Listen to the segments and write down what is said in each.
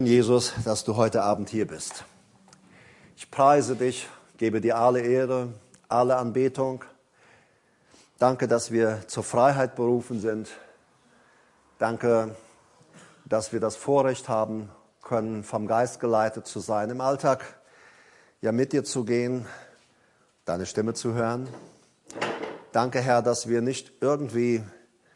Jesus, dass du heute Abend hier bist. Ich preise dich, gebe dir alle Ehre, alle Anbetung. Danke, dass wir zur Freiheit berufen sind. Danke, dass wir das Vorrecht haben können, vom Geist geleitet zu sein, im Alltag ja mit dir zu gehen, deine Stimme zu hören. Danke, Herr, dass wir nicht irgendwie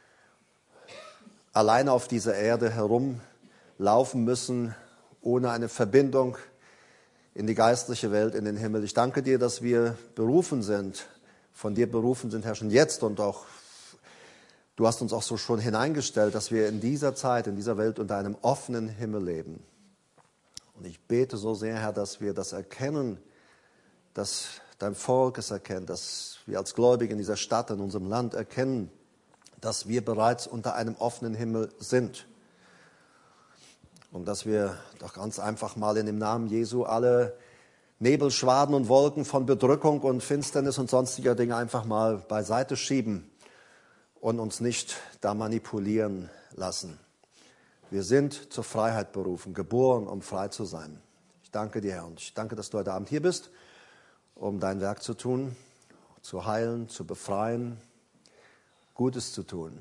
alleine auf dieser Erde herumlaufen müssen, ohne eine Verbindung in die geistliche Welt, in den Himmel. Ich danke dir, dass wir berufen sind, von dir berufen sind, Herr, schon jetzt und auch, du hast uns auch so schon hineingestellt, dass wir in dieser Zeit, in dieser Welt unter einem offenen Himmel leben. Und ich bete so sehr, Herr, dass wir das erkennen, dass dein Volk es erkennt, dass wir als Gläubige in dieser Stadt, in unserem Land erkennen, dass wir bereits unter einem offenen Himmel sind. Und dass wir doch ganz einfach mal in dem Namen Jesu alle Nebelschwaden und Wolken von Bedrückung und Finsternis und sonstiger Dinge einfach mal beiseite schieben und uns nicht da manipulieren lassen. Wir sind zur Freiheit berufen, geboren, um frei zu sein. Ich danke dir, Herr, und ich danke, dass du heute Abend hier bist, um dein Werk zu tun, zu heilen, zu befreien, Gutes zu tun.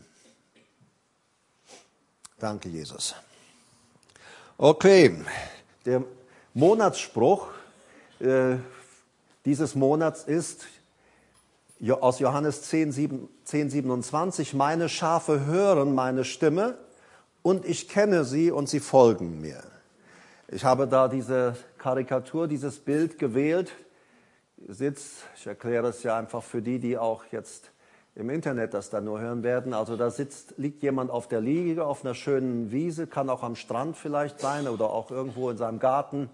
Danke, Jesus. Okay, der Monatsspruch dieses Monats ist aus Johannes 10,27, meine Schafe hören meine Stimme und ich kenne sie und sie folgen mir. Ich habe da diese Karikatur, dieses Bild gewählt. Ich erkläre es ja einfach für die, die auch jetzt im Internet das dann nur hören werden. Also da liegt jemand auf der Liege, auf einer schönen Wiese, kann auch am Strand vielleicht sein oder auch irgendwo in seinem Garten.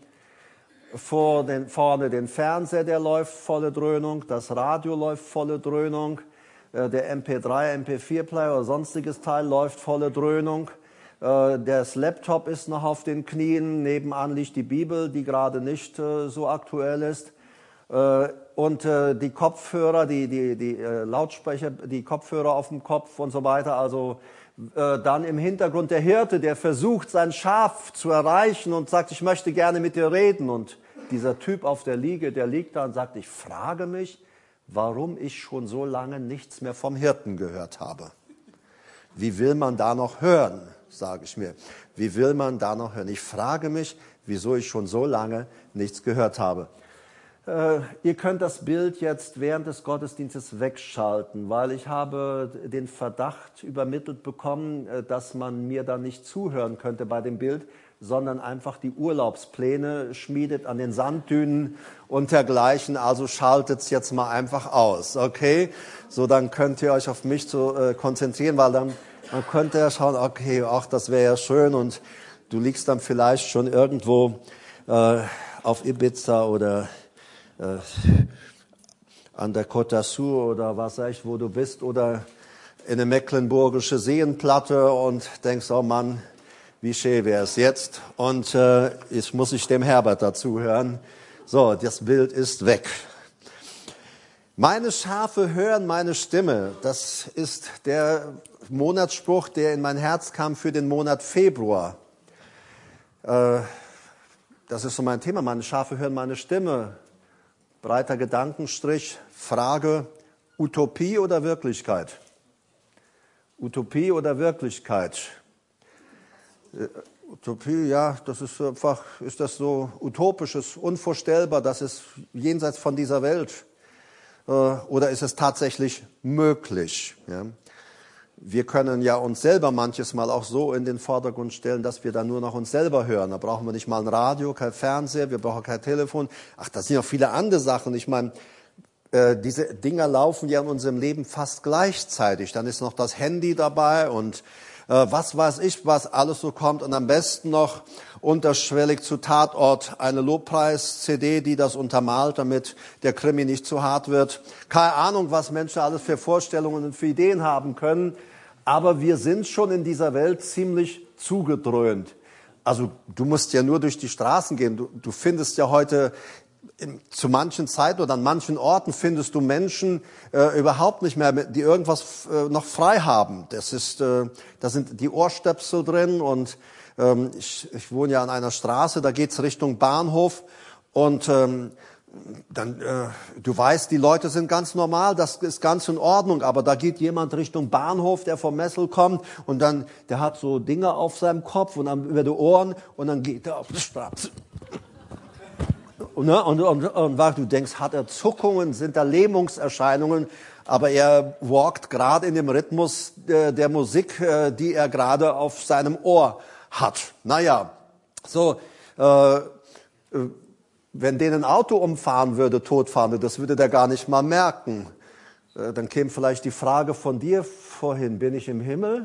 Vorne den Fernseher, der läuft volle Dröhnung, das Radio läuft volle Dröhnung, der MP3, MP4-Player oder sonstiges Teil läuft volle Dröhnung. Das Laptop ist noch auf den Knien, nebenan liegt die Bibel, die gerade nicht so aktuell ist. Und die Kopfhörer, die Lautsprecher, die Kopfhörer auf dem Kopf und so weiter. Also dann im Hintergrund der Hirte, der versucht, sein Schaf zu erreichen und sagt, ich möchte gerne mit dir reden. Und dieser Typ auf der Liege, der liegt da und sagt, ich frage mich, warum ich schon so lange nichts mehr vom Hirten gehört habe. Wie will man da noch hören, sage ich mir. Wie will man da noch hören? Ich frage mich, wieso ich schon so lange nichts gehört habe. Ihr könnt das Bild jetzt während des Gottesdienstes wegschalten, weil ich habe den Verdacht übermittelt bekommen, dass man mir da nicht zuhören könnte bei dem Bild, sondern einfach die Urlaubspläne schmiedet an den Sanddünen und dergleichen. Also schaltet's jetzt mal einfach aus, okay? So, dann könnt ihr euch auf mich konzentrieren, weil dann man könnte ja schauen, okay, ach, das wäre ja schön und du liegst dann vielleicht schon irgendwo auf Ibiza oder an der Côte d'Azur oder was weiß ich, wo du bist, oder in eine mecklenburgische Seenplatte und denkst, oh Mann, wie schön wäre es jetzt. Und jetzt muss ich dem Herbert dazu hören. So, das Bild ist weg. Meine Schafe hören meine Stimme. Das ist der Monatsspruch, der in mein Herz kam für den Monat Februar. Das ist so mein Thema. Meine Schafe hören meine Stimme. Breiter Gedankenstrich, Frage, Utopie oder Wirklichkeit? Utopie oder Wirklichkeit? Utopie, ja, das ist einfach, ist das so utopisches, unvorstellbar, das ist jenseits von dieser Welt? Oder ist es tatsächlich möglich? Ja? Wir können ja uns selber manches Mal auch so in den Vordergrund stellen, dass wir dann nur noch uns selber hören. Da brauchen wir nicht mal ein Radio, kein Fernseher, wir brauchen kein Telefon. Ach, das sind ja viele andere Sachen. Ich meine, diese Dinger laufen ja in unserem Leben fast gleichzeitig. Dann ist noch das Handy dabei und was weiß ich, was alles so kommt. Und am besten noch unterschwellig zu Tatort eine Lobpreis-CD, die das untermalt, damit der Krimi nicht zu hart wird. Keine Ahnung, was Menschen alles für Vorstellungen und für Ideen haben können. Aber wir sind schon in dieser Welt ziemlich zugedröhnt. Also du musst ja nur durch die Straßen gehen. Du findest ja heute zu manchen Zeiten oder an manchen Orten findest du Menschen überhaupt nicht mehr, die irgendwas noch frei haben. Da sind die Ohrstöpsel drin und Ich wohne ja an einer Straße, da geht's Richtung Bahnhof und du weißt, die Leute sind ganz normal, das ist ganz in Ordnung, aber da geht jemand Richtung Bahnhof, der vom Messel kommt und dann, der hat so Dinge auf seinem Kopf und dann über die Ohren und dann geht er auf die Straße. Und du denkst, hat er Zuckungen, sind da Lähmungserscheinungen, aber er walkt gerade in dem Rhythmus der Musik, die er gerade auf seinem Ohr hat. Naja, so, wenn den ein Auto umfahren würde, totfahren, das würde der gar nicht mal merken. Dann käme vielleicht die Frage von dir vorhin, bin ich im Himmel?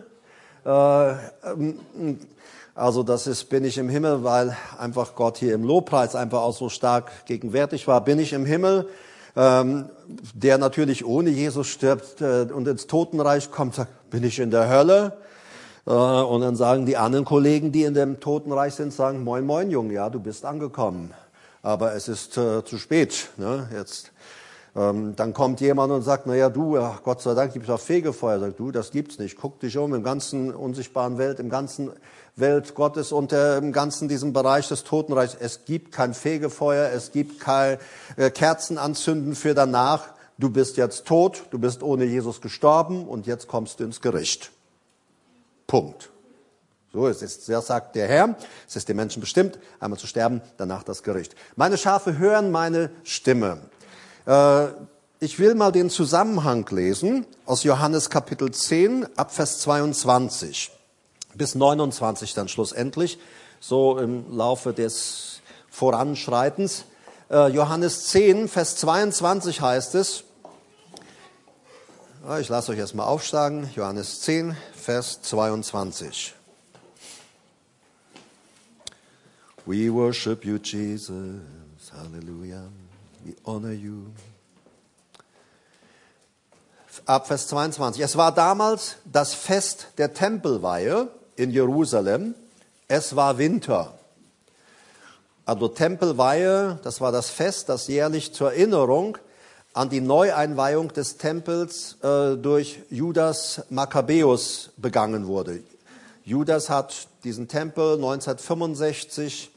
Also bin ich im Himmel, weil einfach Gott hier im Lobpreis einfach auch so stark gegenwärtig war. Bin ich im Himmel, der natürlich ohne Jesus stirbt und ins Totenreich kommt, sagt, bin ich in der Hölle? Und dann sagen die anderen Kollegen, die in dem Totenreich sind, sagen, moin, moin, Junge, ja, du bist angekommen. Aber es ist zu spät. Ne? Jetzt, dann kommt jemand und sagt, naja, du, Gott sei Dank gibt es auch Fegefeuer. Sagt, du, das gibt's nicht. Guck dich um im ganzen unsichtbaren Welt, im ganzen Welt Gottes und im ganzen diesem Bereich des Totenreichs. Es gibt kein Fegefeuer, es gibt kein Kerzen anzünden für danach. Du bist jetzt tot, du bist ohne Jesus gestorben und jetzt kommst du ins Gericht. Punkt. So ist es. Das sagt der Herr. Es ist den Menschen bestimmt, einmal zu sterben, danach das Gericht. Meine Schafe hören meine Stimme. Ich will mal den Zusammenhang lesen aus Johannes Kapitel 10 ab Vers 22 bis 29 dann schlussendlich, so im Laufe des Voranschreitens. Johannes 10, Vers 22 heißt es, ich lasse euch erstmal aufschlagen, Johannes 10, Vers 22. We worship you, Jesus, hallelujah, we honor you. Ab Vers 22. Es war damals das Fest der Tempelweihe in Jerusalem. Es war Winter. Also Tempelweihe, das war das Fest, das jährlich zur Erinnerung an die Neueinweihung des Tempels durch Judas Makkabäus begangen wurde. Judas hat diesen Tempel 1965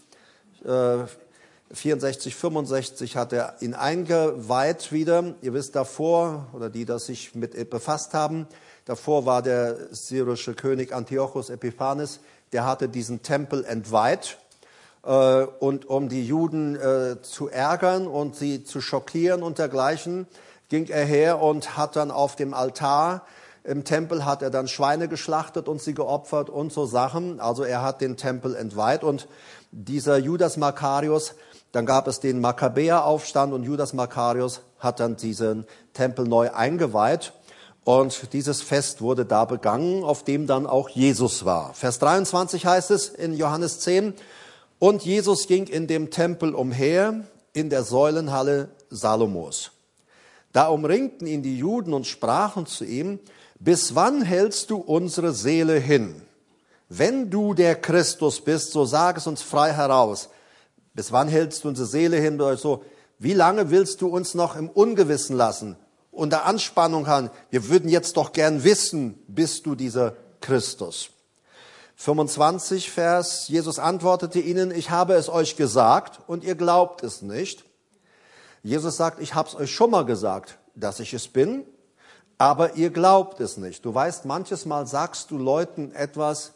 64, 65 hat er ihn eingeweiht wieder. Ihr wisst davor, oder die, das sich mit befasst haben, davor war der syrische König Antiochus Epiphanes, der hatte diesen Tempel entweiht. Und um die Juden zu ärgern und sie zu schockieren und dergleichen, ging er her und hat dann auf dem Altar im Tempel hat er dann Schweine geschlachtet und sie geopfert und so Sachen. Also er hat den Tempel entweiht und dieser Judas Makkarius, dann gab es den Makkabäeraufstand und Judas Makkarius hat dann diesen Tempel neu eingeweiht und dieses Fest wurde da begangen, auf dem dann auch Jesus war. Vers 23 heißt es in Johannes 10, und Jesus ging in dem Tempel umher, in der Säulenhalle Salomos. Da umringten ihn die Juden und sprachen zu ihm, bis wann hältst du unsere Seele hin? Wenn du der Christus bist, so sag es uns frei heraus. Bis wann hältst du unsere Seele hin? So, wie lange willst du uns noch im Ungewissen lassen? Unter Anspannung haben. Wir würden jetzt doch gern wissen, bist du dieser Christus? 25 Vers, Jesus antwortete ihnen, ich habe es euch gesagt und ihr glaubt es nicht. Jesus sagt, ich habe es euch schon mal gesagt, dass ich es bin, aber ihr glaubt es nicht. Du weißt, manches Mal sagst du Leuten etwas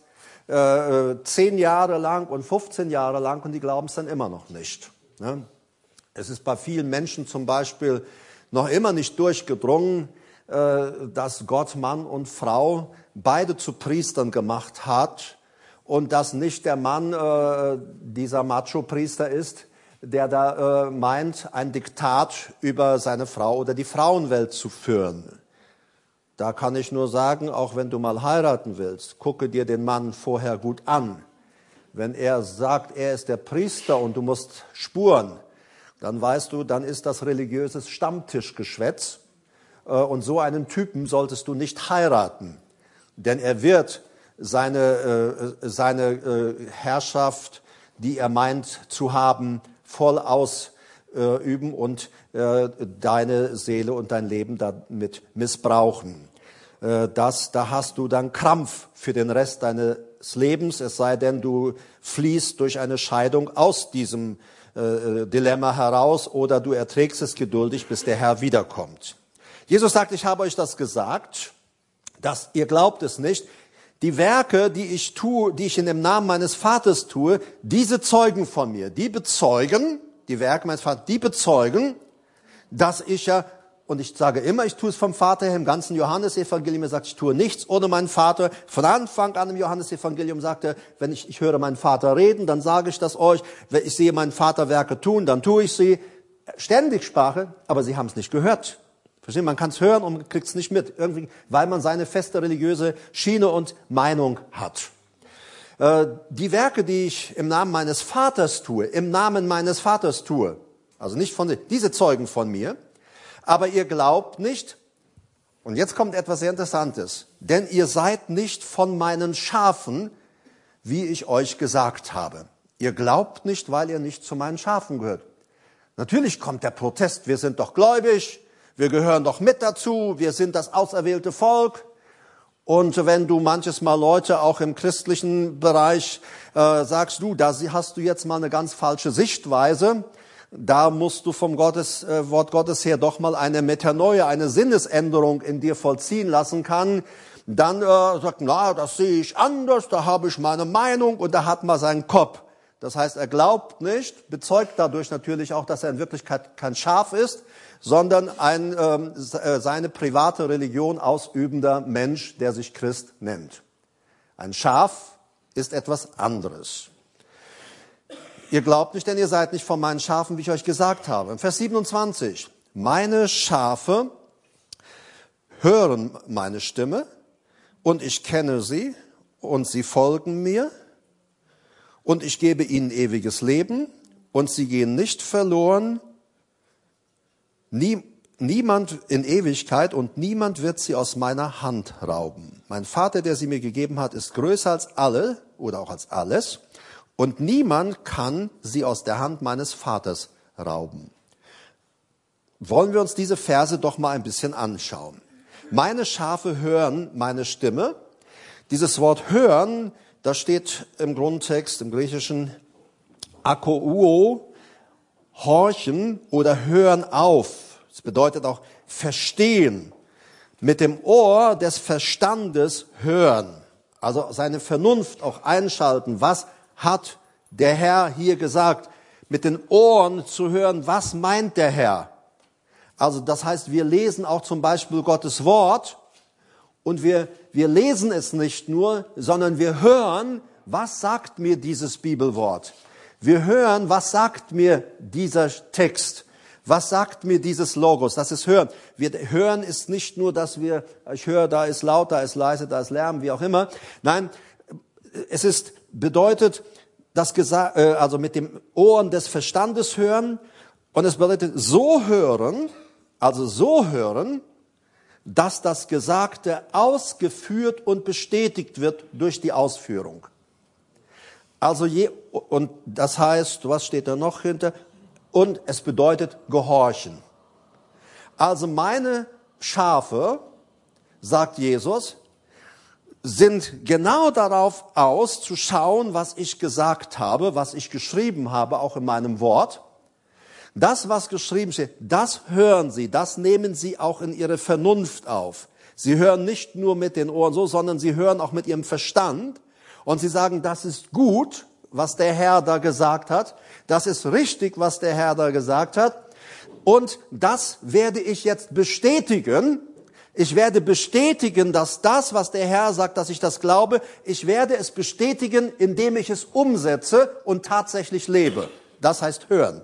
10 Jahre lang und 15 Jahre lang und die glauben es dann immer noch nicht. Ne? Es ist bei vielen Menschen zum Beispiel noch immer nicht durchgedrungen, dass Gott Mann und Frau beide zu Priestern gemacht hat und dass nicht der Mann dieser Macho-Priester ist, der da meint, ein Diktat über seine Frau oder die Frauenwelt zu führen. Da kann ich nur sagen, auch wenn du mal heiraten willst, gucke dir den Mann vorher gut an. Wenn er sagt, er ist der Priester und du musst spuren, dann weißt du, dann ist das religiöses Stammtischgeschwätz. Und so einen Typen solltest du nicht heiraten. Denn er wird seine Herrschaft, die er meint zu haben, voll ausüben und deine Seele und dein Leben damit missbrauchen. Da hast du dann Krampf für den Rest deines Lebens, es sei denn, du fliehst durch eine Scheidung aus diesem Dilemma heraus oder du erträgst es geduldig, bis der Herr wiederkommt. Jesus sagt, ich habe euch das gesagt, dass ihr glaubt es nicht. Die Werke, die ich tue, die ich in dem Namen meines Vaters tue, diese zeugen von mir. Die bezeugen, die Werke meines Vaters, die bezeugen, dass ich ja, und ich sage immer, ich tue es vom Vater her, im ganzen Johannesevangelium, er sagt, ich tue nichts ohne meinen Vater. Von Anfang an im Johannesevangelium sagt er, wenn ich höre meinen Vater reden, dann sage ich das euch. Wenn ich sehe meinen Vater Werke tun, dann tue ich sie. Ständig Sprache, aber sie haben es nicht gehört. Verstehen? Man kann es hören und kriegt es nicht mit, irgendwie, weil man seine feste religiöse Schiene und Meinung hat. Die Werke, die ich im Namen meines Vaters tue, im Namen meines Vaters tue, also nicht von diese zeugen von mir, aber ihr glaubt nicht, und jetzt kommt etwas sehr Interessantes, denn ihr seid nicht von meinen Schafen, wie ich euch gesagt habe. Ihr glaubt nicht, weil ihr nicht zu meinen Schafen gehört. Natürlich kommt der Protest, wir sind doch gläubig, wir gehören doch mit dazu, wir sind das auserwählte Volk. Und wenn du manches Mal Leute auch im christlichen Bereich sagst, da hast du jetzt mal eine ganz falsche Sichtweise, da musst du vom Wort Gottes her doch mal eine Metanoia, eine Sinnesänderung in dir vollziehen lassen kann, dann sagt, das sehe ich anders, da habe ich meine Meinung und da hat man seinen Kopf. Das heißt, er glaubt nicht, bezeugt dadurch natürlich auch, dass er in Wirklichkeit kein Schaf ist, sondern seine private Religion ausübender Mensch, der sich Christ nennt. Ein Schaf ist etwas anderes. Ihr glaubt nicht, denn ihr seid nicht von meinen Schafen, wie ich euch gesagt habe. Vers 27. Meine Schafe hören meine Stimme und ich kenne sie und sie folgen mir und ich gebe ihnen ewiges Leben und sie gehen nicht verloren. Niemand in Ewigkeit und niemand wird sie aus meiner Hand rauben. Mein Vater, der sie mir gegeben hat, ist größer als alle oder auch als alles und niemand kann sie aus der Hand meines Vaters rauben. Wollen wir uns diese Verse doch mal ein bisschen anschauen. Meine Schafe hören meine Stimme. Dieses Wort hören, das steht im Grundtext, im Griechischen akouo, horchen oder hören auf. Das bedeutet auch verstehen. Mit dem Ohr des Verstandes hören. Also seine Vernunft auch einschalten. Was hat der Herr hier gesagt? Mit den Ohren zu hören, was meint der Herr? Also das heißt, wir lesen auch zum Beispiel Gottes Wort und wir lesen es nicht nur, sondern wir hören, was sagt mir dieses Bibelwort? Wir hören, was sagt mir dieser Text? Was sagt mir dieses Logos? Das ist Hören. Hören ist nicht nur, dass ich höre, da ist laut, da ist leise, da ist Lärm, wie auch immer. Nein, es bedeutet, also mit dem Ohren des Verstandes hören. Und es bedeutet so hören, dass das Gesagte ausgeführt und bestätigt wird durch die Ausführung. Also und das heißt, was steht da noch hinter? Und es bedeutet gehorchen. Also meine Schafe, sagt Jesus, sind genau darauf aus, zu schauen, was ich gesagt habe, was ich geschrieben habe, auch in meinem Wort. Das, was geschrieben steht, das hören sie, das nehmen sie auch in ihre Vernunft auf. Sie hören nicht nur mit den Ohren so, sondern sie hören auch mit ihrem Verstand. Und sie sagen, das ist gut, was der Herr da gesagt hat. Das ist richtig, was der Herr da gesagt hat. Und das werde ich jetzt bestätigen. Ich werde bestätigen, dass das, was der Herr sagt, dass ich das glaube, ich werde es bestätigen, indem ich es umsetze und tatsächlich lebe. Das heißt hören.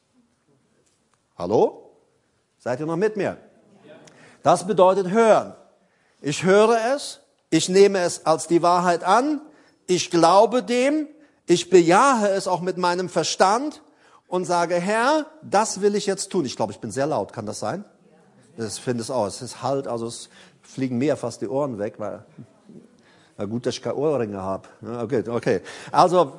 Hallo? Seid ihr noch mit mir? Das bedeutet hören. Ich höre es, ich nehme es als die Wahrheit an, ich glaube dem, ich bejahe es auch mit meinem Verstand und sage, Herr, das will ich jetzt tun. Ich glaube, ich bin sehr laut, kann das sein? Ich finde es auch. Es ist halt, also es fliegen mir fast die Ohren weg, weil gut, dass ich keine Ohrringe habe. Okay. Also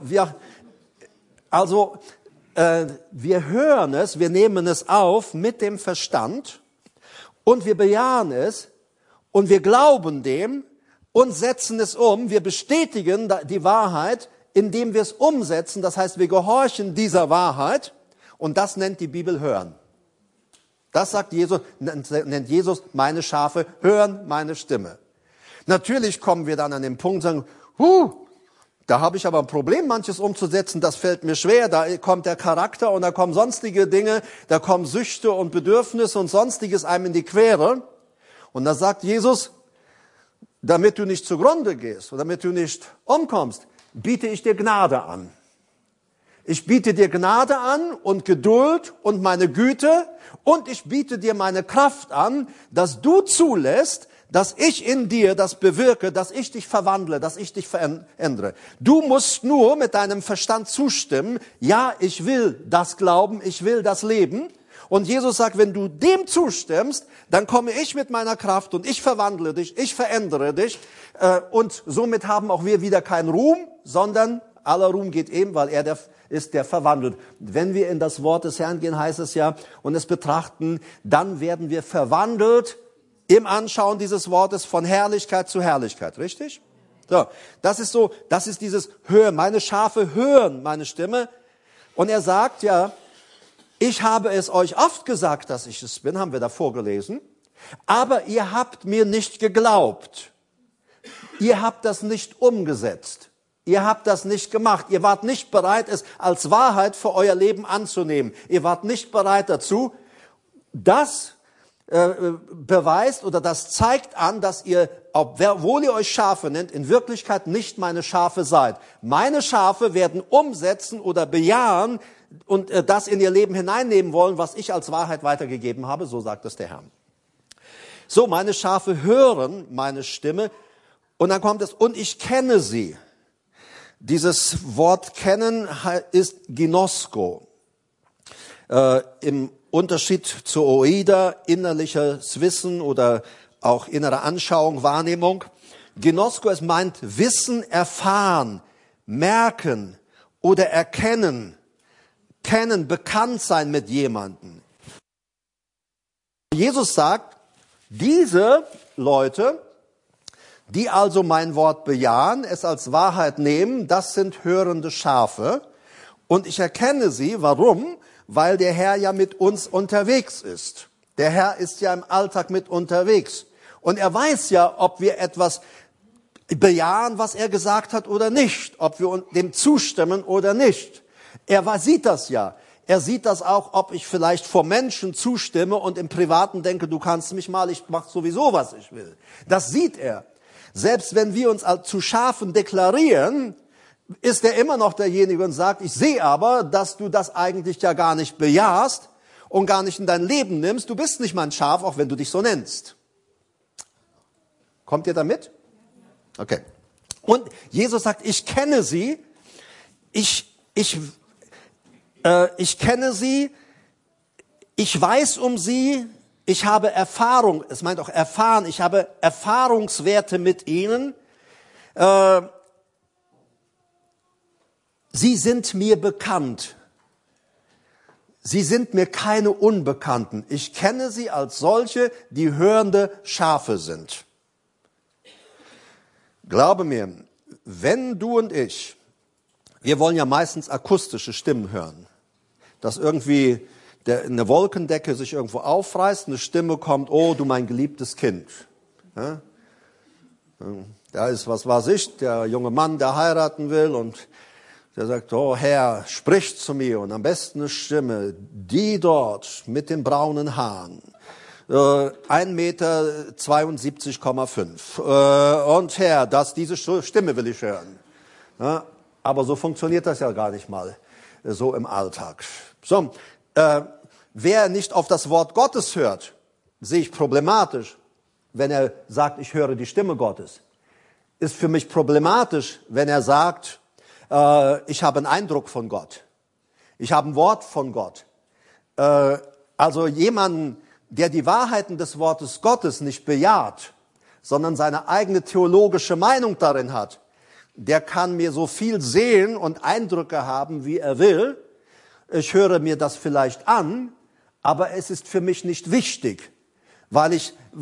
wir hören es, wir nehmen es auf mit dem Verstand und wir bejahen es und wir glauben dem und setzen es um. Wir bestätigen die Wahrheit, indem wir es umsetzen. Das heißt, wir gehorchen dieser Wahrheit. Und das nennt die Bibel hören. Das sagt Jesus, nennt Jesus, meine Schafe hören meine Stimme. Natürlich kommen wir dann an den Punkt und sagen, da habe ich aber ein Problem, manches umzusetzen, das fällt mir schwer, da kommt der Charakter und da kommen sonstige Dinge, da kommen Süchte und Bedürfnisse und sonstiges einem in die Quere. Und da sagt Jesus, damit du nicht zugrunde gehst und damit du nicht umkommst, biete ich dir Gnade an. Ich biete dir Gnade an und Geduld und meine Güte und ich biete dir meine Kraft an, dass du zulässt, dass ich in dir das bewirke, dass ich dich verwandle, dass ich dich verändere. Du musst nur mit deinem Verstand zustimmen, ja, ich will das glauben, ich will das leben. Und Jesus sagt, wenn du dem zustimmst, dann komme ich mit meiner Kraft und ich verwandle dich, ich verändere dich. Und somit haben auch wir wieder keinen Ruhm, sondern aller Ruhm geht ihm, weil er der verwandelt. Wenn wir in das Wort des Herrn gehen, heißt es ja, und es betrachten, dann werden wir verwandelt im Anschauen dieses Wortes von Herrlichkeit zu Herrlichkeit, richtig? So, das ist dieses Hören. Meine Schafe hören meine Stimme. Und er sagt ja, ich habe es euch oft gesagt, dass ich es bin, haben wir davor gelesen. Aber ihr habt mir nicht geglaubt. Ihr habt das nicht umgesetzt. Ihr habt das nicht gemacht. Ihr wart nicht bereit, es als Wahrheit für euer Leben anzunehmen. Ihr wart nicht bereit dazu. Das beweist oder das zeigt an, dass ihr, obwohl ihr euch Schafe nennt, in Wirklichkeit nicht meine Schafe seid. Meine Schafe werden umsetzen oder bejahen und das in ihr Leben hineinnehmen wollen, was ich als Wahrheit weitergegeben habe, so sagt es der Herr. So, meine Schafe hören meine Stimme und dann kommt es, und ich kenne sie. Dieses Wort kennen ist Ginosko. Im Unterschied zu Oida, innerliches Wissen oder auch innere Anschauung, Wahrnehmung. Ginosko, es meint Wissen, erfahren, merken oder erkennen, kennen, bekannt sein mit jemandem. Jesus sagt, diese Leute, die also mein Wort bejahen, es als Wahrheit nehmen, das sind hörende Schafe. Und ich erkenne sie, warum? Weil der Herr ja mit uns unterwegs ist. Der Herr ist ja im Alltag mit unterwegs. Und er weiß ja, ob wir etwas bejahen, was er gesagt hat oder nicht. Ob wir dem zustimmen oder nicht. Er sieht das ja. Er sieht das auch, ob ich vielleicht vor Menschen zustimme und im Privaten denke, du kannst mich mal, ich mache sowieso, was ich will. Das sieht er. Selbst wenn wir uns zu Schafen deklarieren, ist er immer noch derjenige und sagt, ich sehe aber, dass du das eigentlich ja gar nicht bejahst und gar nicht in dein Leben nimmst. Du bist nicht mein Schaf, auch wenn du dich so nennst. Kommt ihr damit? Okay. Und Jesus sagt, ich kenne sie, ich kenne sie, ich weiß um sie, ich habe Erfahrung, es meint auch erfahren, ich habe Erfahrungswerte mit ihnen. Sie sind mir bekannt. Sie sind mir keine Unbekannten. Ich kenne sie als solche, die hörende Schafe sind. Glaube mir, wenn du und ich, wir wollen ja meistens akustische Stimmen hören, dass irgendwie eine Wolkendecke sich irgendwo aufreißt, eine Stimme kommt, oh, du mein geliebtes Kind. Ja? Da ist, was weiß ich, der junge Mann, der heiraten will und der sagt, oh Herr, sprich zu mir und am besten eine Stimme, die dort mit den braunen Haaren, 1,72,5 Meter und Herr, diese Stimme will ich hören. Ja, aber so funktioniert das ja gar nicht mal so im Alltag. So, wer nicht auf das Wort Gottes hört, sehe ich problematisch, wenn er sagt, ich höre die Stimme Gottes. Ist für mich problematisch, wenn er sagt, ich habe einen Eindruck von Gott. Ich habe ein Wort von Gott. Also jemanden, der die Wahrheiten des Wortes Gottes nicht bejaht, sondern seine eigene theologische Meinung darin hat, der kann mir so viel sehen und Eindrücke haben, wie er will. Ich höre mir das vielleicht an, aber es ist für mich nicht wichtig, weil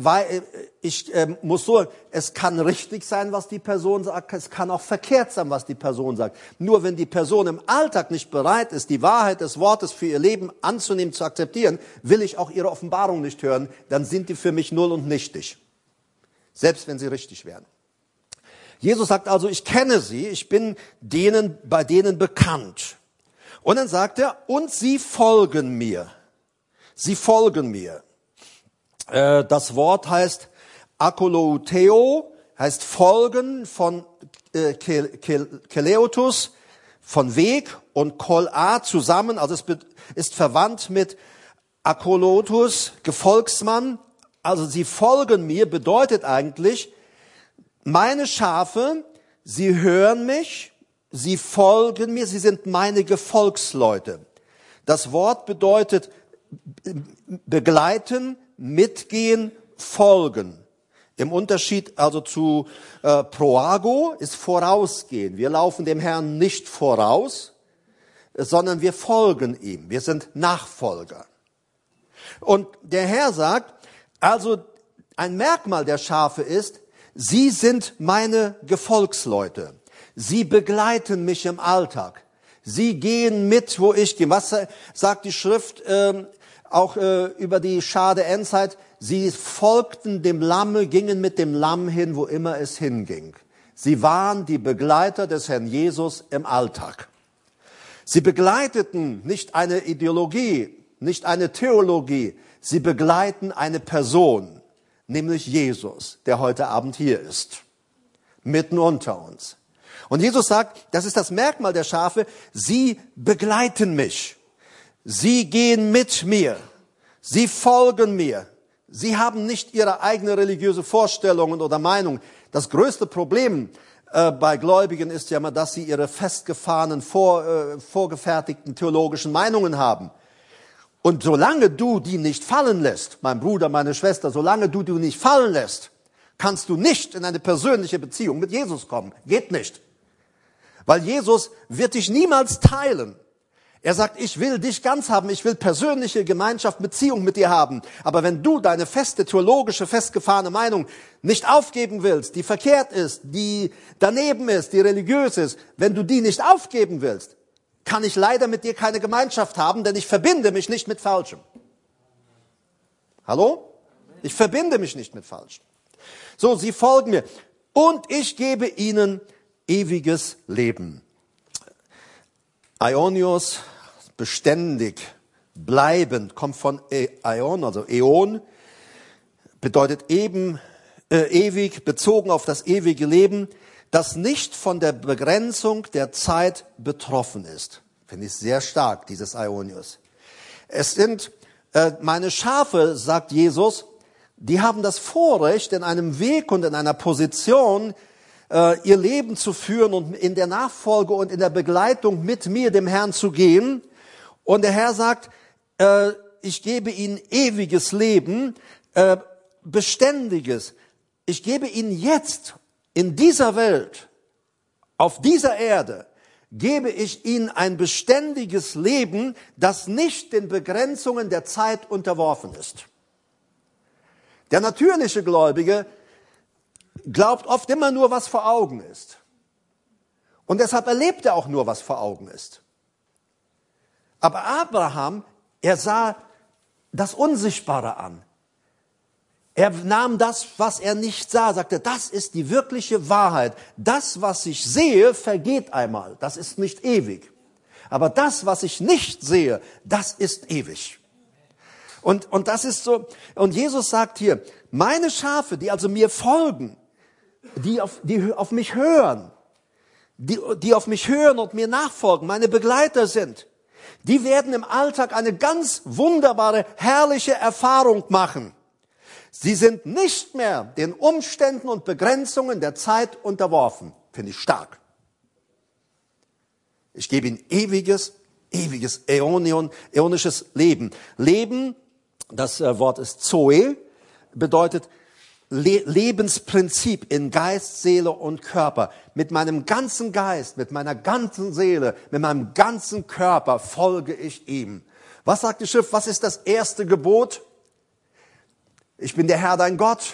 ich muss so, es kann richtig sein, was die Person sagt, es kann auch verkehrt sein, was die Person sagt. Nur wenn die Person im Alltag nicht bereit ist, die Wahrheit des Wortes für ihr Leben anzunehmen, zu akzeptieren, will ich auch ihre Offenbarung nicht hören, dann sind die für mich null und nichtig. Selbst wenn sie richtig wären. Jesus sagt also, ich kenne sie, ich bin bei denen bekannt. Und dann sagt er, und sie folgen mir. Sie folgen mir. Das Wort heißt akolouteo, heißt folgen, von Keleutos, von Weg, und Kol-A zusammen, also es ist verwandt mit Akolotus, Gefolgsmann. Also sie folgen mir, bedeutet eigentlich, meine Schafe, sie hören mich, sie folgen mir, sie sind meine Gefolgsleute. Das Wort bedeutet begleiten, mitgehen, folgen. Im Unterschied also zu proago ist vorausgehen. Wir laufen dem Herrn nicht voraus, sondern wir folgen ihm. Wir sind Nachfolger. Und der Herr sagt, also ein Merkmal der Schafe ist, sie sind meine Gefolgsleute. Sie begleiten mich im Alltag. Sie gehen mit, wo ich gehe. Was sagt die Schrift auch über die Schar der Endzeit? Sie folgten dem Lamme, gingen mit dem Lamm hin, wo immer es hinging. Sie waren die Begleiter des Herrn Jesus im Alltag. Sie begleiteten nicht eine Ideologie, nicht eine Theologie. Sie begleiten eine Person, nämlich Jesus, der heute Abend hier ist, mitten unter uns. Und Jesus sagt, das ist das Merkmal der Schafe, sie begleiten mich. Sie gehen mit mir. Sie folgen mir. Sie haben nicht ihre eigene religiöse Vorstellungen oder Meinung. Das größte Problem bei Gläubigen ist ja immer, dass sie ihre festgefahrenen, vorgefertigten theologischen Meinungen haben. Und solange du die nicht fallen lässt, mein Bruder, meine Schwester, solange du die nicht fallen lässt, kannst du nicht in eine persönliche Beziehung mit Jesus kommen. Geht nicht. Weil Jesus wird dich niemals teilen. Er sagt, ich will dich ganz haben, ich will persönliche Gemeinschaft, Beziehung mit dir haben. Aber wenn du deine feste, theologische, festgefahrene Meinung nicht aufgeben willst, die verkehrt ist, die daneben ist, die religiös ist, wenn du die nicht aufgeben willst, kann ich leider mit dir keine Gemeinschaft haben, denn ich verbinde mich nicht mit Falschem. Hallo? Ich verbinde mich nicht mit Falschem. So, sie folgen mir. Und ich gebe ihnen ewiges Leben. Aionios, beständig, bleibend, kommt von Aion, also Äon, bedeutet ewig, bezogen auf das ewige Leben, das nicht von der Begrenzung der Zeit betroffen ist. Finde ich sehr stark, dieses Aionios. Es sind meine Schafe, sagt Jesus, die haben das Vorrecht, in einem Weg und in einer Position ihr Leben zu führen und in der Nachfolge und in der Begleitung mit mir, dem Herrn, zu gehen. Und der Herr sagt, ich gebe ihnen ewiges Leben, beständiges. Ich gebe ihnen jetzt in dieser Welt, auf dieser Erde, gebe ich ihnen ein beständiges Leben, das nicht den Begrenzungen der Zeit unterworfen ist. Der natürliche Gläubige glaubt oft immer nur, was vor Augen ist. Und deshalb erlebt er auch nur, was vor Augen ist. Aber Abraham, er sah das Unsichtbare an. Er nahm das, was er nicht sah, sagte, das ist die wirkliche Wahrheit. Das, was ich sehe, vergeht einmal. Das ist nicht ewig. Aber das, was ich nicht sehe, das ist ewig. Und das ist so. Und Jesus sagt hier, meine Schafe, die also mir folgen, die auf mich hören, die auf mich hören und mir nachfolgen, meine Begleiter sind, die werden im Alltag eine ganz wunderbare, herrliche Erfahrung machen. Sie sind nicht mehr den Umständen und Begrenzungen der Zeit unterworfen. Finde ich stark. Ich gebe ihnen ewiges, äonisches Leben. Leben, das Wort ist Zoe, bedeutet Lebensprinzip in Geist, Seele und Körper. Mit meinem ganzen Geist, mit meiner ganzen Seele, mit meinem ganzen Körper folge ich ihm. Was sagt die Schrift? Was ist das erste Gebot? Ich bin der Herr, dein Gott.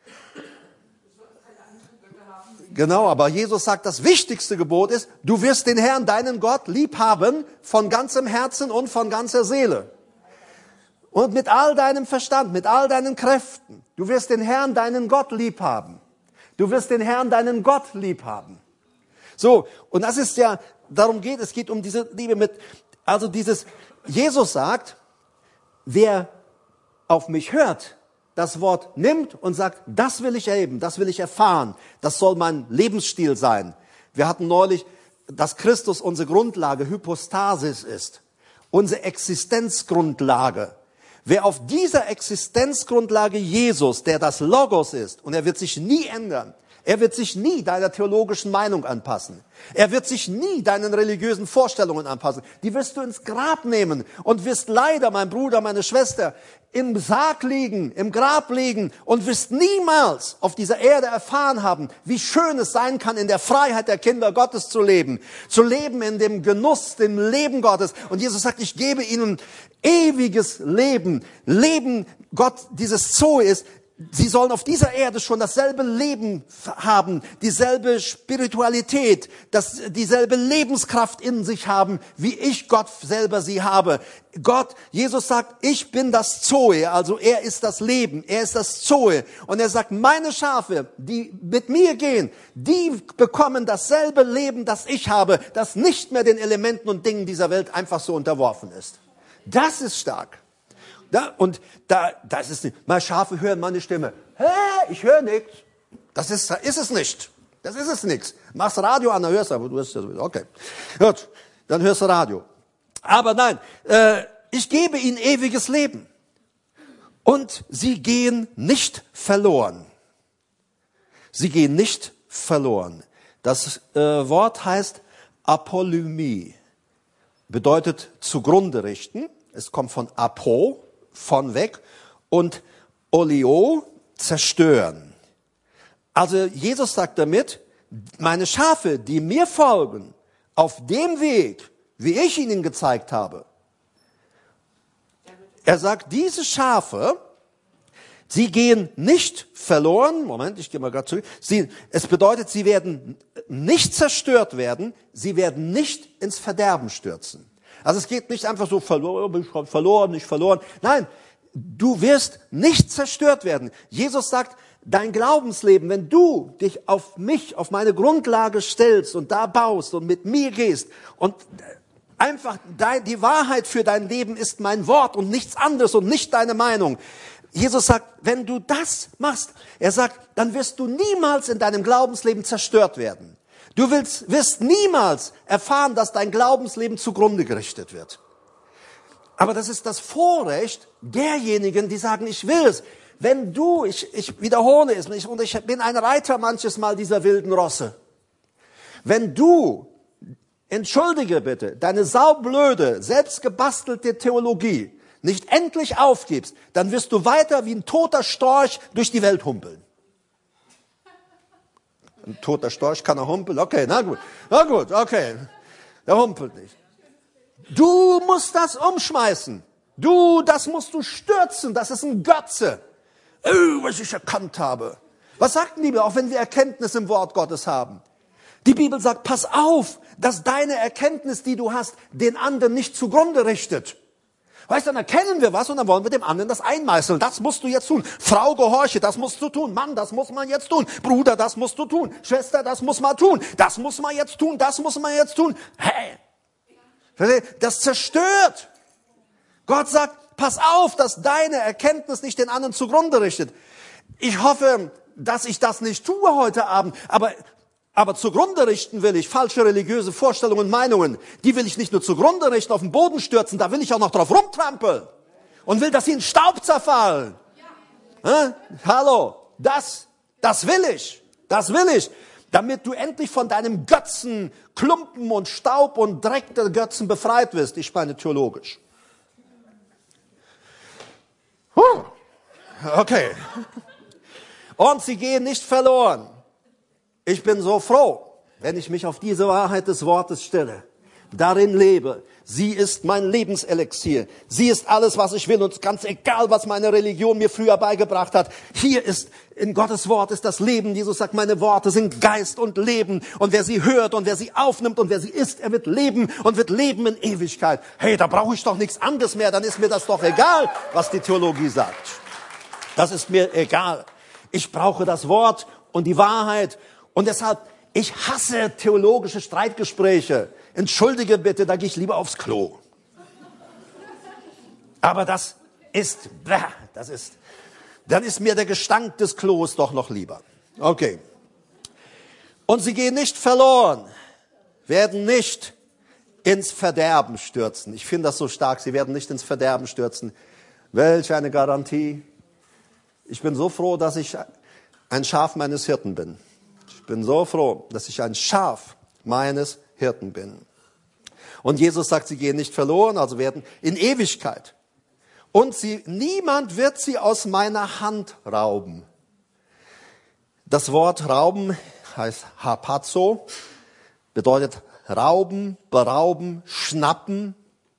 Genau, aber Jesus sagt, das wichtigste Gebot ist, du wirst den Herrn, deinen Gott, lieb haben von ganzem Herzen und von ganzer Seele. Und mit all deinem Verstand, mit all deinen Kräften. Du wirst den Herrn, deinen Gott, lieb haben. Du wirst den Herrn, deinen Gott, lieb haben. So, und das ist ja, darum geht es geht um diese Liebe mit, also dieses, Jesus sagt, wer auf mich hört, das Wort nimmt und sagt, das will ich erleben, das will ich erfahren, das soll mein Lebensstil sein. Wir hatten neulich, dass Christus unsere Grundlage, Hypostasis ist, unsere Existenzgrundlage. Wer auf dieser Existenzgrundlage Jesus, der das Logos ist, und er wird sich nie ändern, er wird sich nie deiner theologischen Meinung anpassen. Er wird sich nie deinen religiösen Vorstellungen anpassen. Die wirst du ins Grab nehmen und wirst leider, mein Bruder, meine Schwester, im Sarg liegen, im Grab liegen und wirst niemals auf dieser Erde erfahren haben, wie schön es sein kann, in der Freiheit der Kinder Gottes zu leben in dem Genuss, dem Leben Gottes. Und Jesus sagt, ich gebe ihnen ewiges Leben. Leben, Gott, dieses Zoe ist, sie sollen auf dieser Erde schon dasselbe Leben haben, dieselbe Spiritualität, dieselbe Lebenskraft in sich haben, wie ich Gott selber sie habe. Gott, Jesus sagt, ich bin das Zoe, also er ist das Leben, er ist das Zoe. Und er sagt, meine Schafe, die mit mir gehen, die bekommen dasselbe Leben, das ich habe, das nicht mehr den Elementen und Dingen dieser Welt einfach so unterworfen ist. Das ist stark. Das ist nicht. Meine Schafe hören meine Stimme. Hä, ich höre nichts. Das ist es nicht. Das ist es nichts. Machst Radio an, dann hörst du, aber du hörst ja sowieso. Okay, gut, dann hörst du Radio. Aber nein, ich gebe ihnen ewiges Leben. Und sie gehen nicht verloren. Sie gehen nicht verloren. Das Wort heißt Apolymie. Bedeutet zugrunde richten. Es kommt von apo, von weg, und olio, zerstören. Also Jesus sagt damit, meine Schafe, die mir folgen, auf dem Weg, wie ich ihnen gezeigt habe. Er sagt, diese Schafe, sie gehen nicht verloren. Moment, ich gehe mal gerade zurück. Es bedeutet, sie werden nicht zerstört werden, sie werden nicht ins Verderben stürzen. Also es geht nicht einfach so, verloren, nicht verloren. Nein, du wirst nicht zerstört werden. Jesus sagt, dein Glaubensleben, wenn du dich auf mich, auf meine Grundlage stellst und da baust und mit mir gehst und einfach die Wahrheit für dein Leben ist mein Wort und nichts anderes und nicht deine Meinung. Jesus sagt, wenn du das machst, er sagt, dann wirst du niemals in deinem Glaubensleben zerstört werden. Du wirst niemals erfahren, dass dein Glaubensleben zugrunde gerichtet wird. Aber das ist das Vorrecht derjenigen, die sagen, ich will es. Wenn du, ich wiederhole es, und ich bin ein Reiter manches Mal dieser wilden Rosse. Wenn du, entschuldige bitte, deine saublöde, selbstgebastelte Theologie nicht endlich aufgibst, dann wirst du weiter wie ein toter Storch durch die Welt humpeln. Ein toter Storch kann er humpeln? Okay, na gut, okay. Der humpelt nicht. Du musst das umschmeißen. Das musst du stürzen. Das ist ein Götze. Was ich erkannt habe. Was sagt die Bibel, auch wenn wir Erkenntnis im Wort Gottes haben? Die Bibel sagt, pass auf, dass deine Erkenntnis, die du hast, den anderen nicht zugrunde richtet. Weißt du, dann erkennen wir was und dann wollen wir dem anderen das einmeißeln. Das musst du jetzt tun. Frau, gehorche, das musst du tun. Mann, das muss man jetzt tun. Bruder, das musst du tun. Schwester, das muss man tun. Das muss man jetzt tun. Das muss man jetzt tun. Hey, das zerstört. Gott sagt, pass auf, dass deine Erkenntnis nicht den anderen zugrunde richtet. Ich hoffe, dass ich das nicht tue heute Abend, aber zugrunde richten will ich falsche religiöse Vorstellungen und Meinungen. Die will ich nicht nur zugrunde richten, auf den Boden stürzen, da will ich auch noch drauf rumtrampeln. Und will, dass sie in Staub zerfallen. Ja. Hallo, das will ich. Das will ich. Damit du endlich von deinem Götzen, Klumpen und Staub und Dreck der Götzen befreit wirst. Ich meine theologisch. Okay. Und sie gehen nicht verloren. Ich bin so froh, wenn ich mich auf diese Wahrheit des Wortes stelle. darin lebe. Sie ist mein Lebenselixier. Sie ist alles, was ich will. Und ganz egal, was meine Religion mir früher beigebracht hat. Hier ist, in Gottes Wort ist das Leben. Jesus sagt, meine Worte sind Geist und Leben. Und wer sie hört und wer sie aufnimmt und wer sie isst, er wird leben und wird leben in Ewigkeit. Hey, da brauche ich doch nichts anderes mehr. Dann ist mir das doch egal, was die Theologie sagt. Das ist mir egal. Ich brauche das Wort und die Wahrheit. Und deshalb, ich hasse theologische Streitgespräche. Entschuldige bitte, da gehe ich lieber aufs Klo. Aber dann ist mir der Gestank des Klos doch noch lieber. Okay. Und sie gehen nicht verloren, werden nicht ins Verderben stürzen. Ich finde das so stark, sie werden nicht ins Verderben stürzen. Welch eine Garantie. Ich bin so froh, dass ich ein Schaf meines Hirten bin. Ich bin so froh, dass ich ein Schaf meines Hirten bin. Und Jesus sagt, sie gehen nicht verloren, also werden in Ewigkeit. Und niemand wird sie aus meiner Hand rauben. Das Wort rauben heißt harpazo, bedeutet rauben, berauben, schnappen.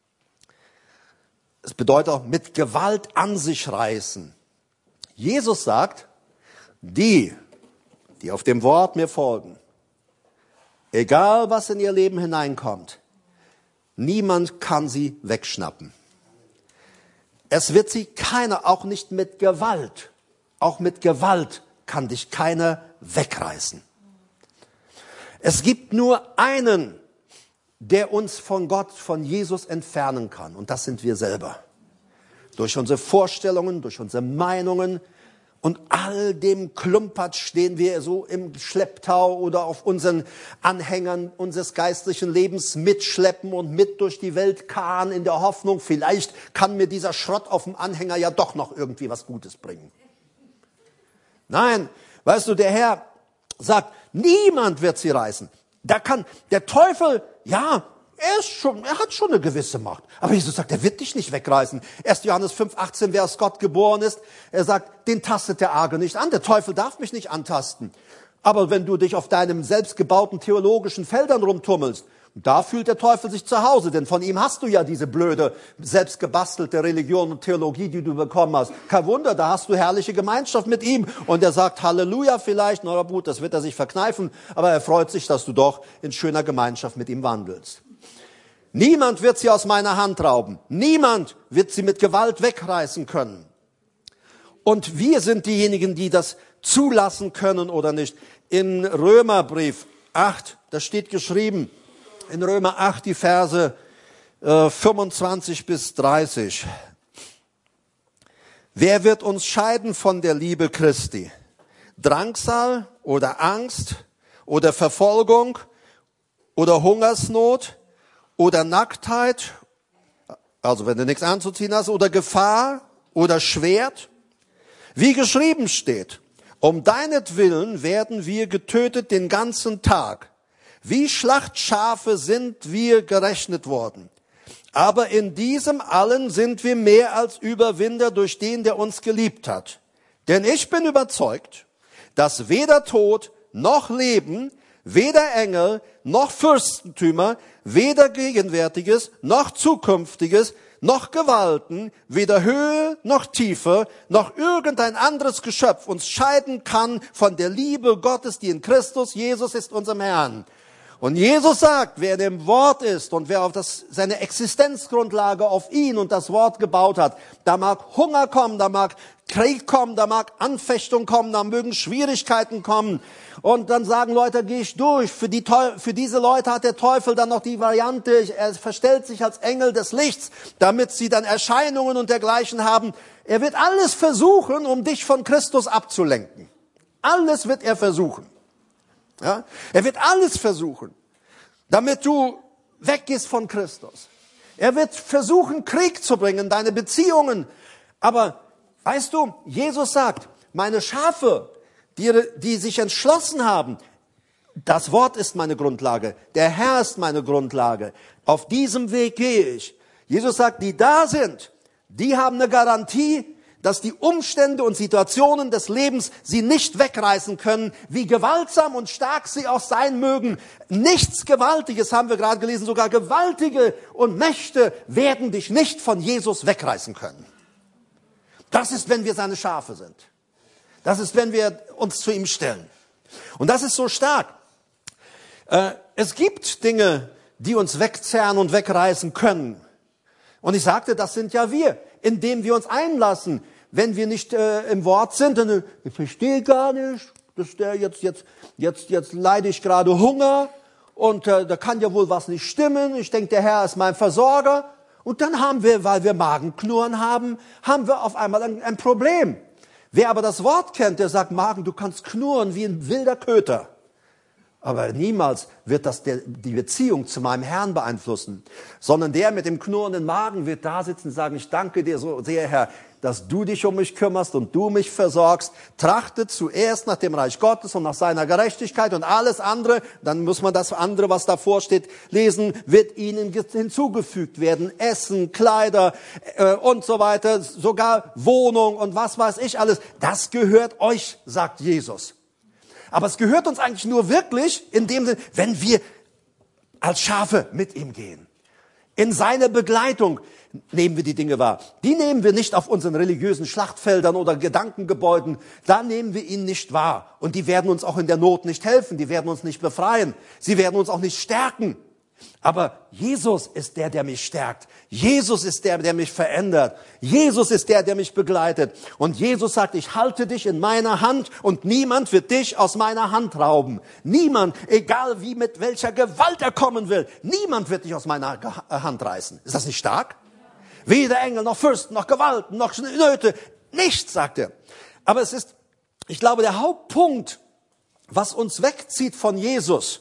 Es bedeutet auch mit Gewalt an sich reißen. Jesus sagt, die auf dem Wort mir folgen, egal was in ihr Leben hineinkommt, niemand kann sie wegschnappen. Es wird sie keiner, auch nicht mit Gewalt, auch mit Gewalt kann dich keiner wegreißen. Es gibt nur einen, der uns von Gott, von Jesus entfernen kann. Und das sind wir selber. Durch unsere Vorstellungen, durch unsere Meinungen und all dem Klumpatsch, den wir so im Schlepptau oder auf unseren Anhängern unseres geistlichen Lebens mitschleppen und mit durch die Welt karren in der Hoffnung, vielleicht kann mir dieser Schrott auf dem Anhänger ja doch noch irgendwie was Gutes bringen. Nein, weißt du, der Herr sagt, niemand wird sie reißen. Da kann der Teufel, ja, er hat schon eine gewisse Macht. Aber Jesus sagt, er wird dich nicht wegreißen. 1. Johannes 5,18, wer aus Gott geboren ist, er sagt, den tastet der Arge nicht an. Der Teufel darf mich nicht antasten. Aber wenn du dich auf deinem selbstgebauten theologischen Feldern rumtummelst, da fühlt der Teufel sich zu Hause, denn von ihm hast du ja diese blöde, selbstgebastelte Religion und Theologie, die du bekommen hast. Kein Wunder, da hast du herrliche Gemeinschaft mit ihm. Und er sagt Halleluja vielleicht, na gut, das wird er sich verkneifen, aber er freut sich, dass du doch in schöner Gemeinschaft mit ihm wandelst. Niemand wird sie aus meiner Hand rauben. Niemand wird sie mit Gewalt wegreißen können. Und wir sind diejenigen, die das zulassen können oder nicht. In Römerbrief 8, da steht geschrieben, in Römer 8, die Verse 25 bis 30. Wer wird uns scheiden von der Liebe Christi? Drangsal oder Angst oder Verfolgung oder Hungersnot oder Nacktheit, also wenn du nichts anzuziehen hast, oder Gefahr oder Schwert? Wie geschrieben steht, um deinetwillen werden wir getötet den ganzen Tag. Wie Schlachtschafe sind wir gerechnet worden. Aber in diesem allen sind wir mehr als Überwinder durch den, der uns geliebt hat. Denn ich bin überzeugt, dass weder Tod noch Leben, weder Engel noch Fürstentümer, weder Gegenwärtiges noch Zukünftiges, noch Gewalten, weder Höhe noch Tiefe, noch irgendein anderes Geschöpf uns scheiden kann von der Liebe Gottes, die in Christus Jesus ist, unserem Herrn. Und Jesus sagt, wer in dem Wort ist und wer auf seine Existenzgrundlage auf ihn und das Wort gebaut hat, da mag Hunger kommen, da mag Krieg kommen, da mag Anfechtung kommen, da mögen Schwierigkeiten kommen. Und dann sagen Leute, gehe ich durch. Für diese Leute hat der Teufel dann noch die Variante, er verstellt sich als Engel des Lichts, damit sie dann Erscheinungen und dergleichen haben. Er wird alles versuchen, um dich von Christus abzulenken. Alles wird er versuchen. Ja? Er wird alles versuchen, damit du weggehst von Christus. Er wird versuchen, Krieg zu bringen, deine Beziehungen. Aber weißt du, Jesus sagt, meine Schafe, die sich entschlossen haben, das Wort ist meine Grundlage, der Herr ist meine Grundlage, auf diesem Weg gehe ich. Jesus sagt, die da sind, die haben eine Garantie, dass die Umstände und Situationen des Lebens sie nicht wegreißen können, wie gewaltsam und stark sie auch sein mögen. Nichts Gewaltiges, haben wir gerade gelesen, sogar gewaltige und Mächte werden dich nicht von Jesus wegreißen können. Das ist, wenn wir seine Schafe sind. Das ist, wenn wir uns zu ihm stellen. Und das ist so stark. Es gibt Dinge, die uns wegzerren und wegreißen können. Und ich sagte, das sind ja wir, indem wir uns einlassen. Wenn wir nicht im Wort sind, dann ich verstehe gar nicht, dass der jetzt leide ich gerade Hunger und da kann ja wohl was nicht stimmen. Ich denke, der Herr ist mein Versorger. Und dann haben wir, weil wir Magenknurren haben wir auf einmal ein Problem. Wer aber das Wort kennt, der sagt, Magen, du kannst knurren wie ein wilder Köter. Aber niemals wird das die Beziehung zu meinem Herrn beeinflussen. Sondern der mit dem knurrenden Magen wird da sitzen und sagen, ich danke dir so sehr, Herr, dass du dich um mich kümmerst und du mich versorgst. Trachte zuerst nach dem Reich Gottes und nach seiner Gerechtigkeit und alles andere, dann muss man das andere, was davor steht, lesen, wird ihnen hinzugefügt werden. Essen, Kleider und so weiter, sogar Wohnung und was weiß ich alles. Das gehört euch, sagt Jesus. Aber es gehört uns eigentlich nur wirklich in dem Sinne, wenn wir als Schafe mit ihm gehen. In seiner Begleitung nehmen wir die Dinge wahr. Die nehmen wir nicht auf unseren religiösen Schlachtfeldern oder Gedankengebäuden. Da nehmen wir ihn nicht wahr. Und die werden uns auch in der Not nicht helfen. Die werden uns nicht befreien. Sie werden uns auch nicht stärken. Aber Jesus ist der mich stärkt. Jesus ist der mich verändert. Jesus ist der mich begleitet. Und Jesus sagt, ich halte dich in meiner Hand und niemand wird dich aus meiner Hand rauben. Niemand, egal wie, mit welcher Gewalt er kommen will, niemand wird dich aus meiner Hand reißen. Ist das nicht stark? Weder Engel, noch Fürsten, noch Gewalten, noch Nöte. Nichts, sagt er. Aber es ist, ich glaube, der Hauptpunkt, was uns wegzieht von Jesus,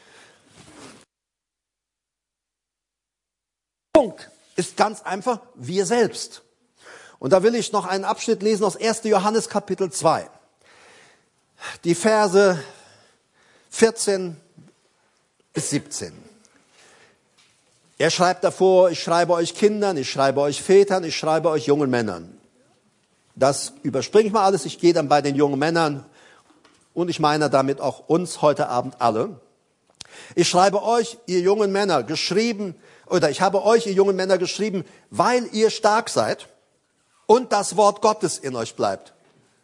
ist ganz einfach wir selbst. Und da will ich noch einen Abschnitt lesen aus 1. Johannes Kapitel 2. Die Verse 14 bis 17. Er schreibt davor, ich schreibe euch Kindern, ich schreibe euch Vätern, ich schreibe euch jungen Männern. Das überspringe ich mal alles, ich gehe dann bei den jungen Männern und ich meine damit auch uns heute Abend alle. Ich schreibe euch, ihr jungen Männer, ich habe euch, ihr jungen Männer, geschrieben, weil ihr stark seid und das Wort Gottes in euch bleibt.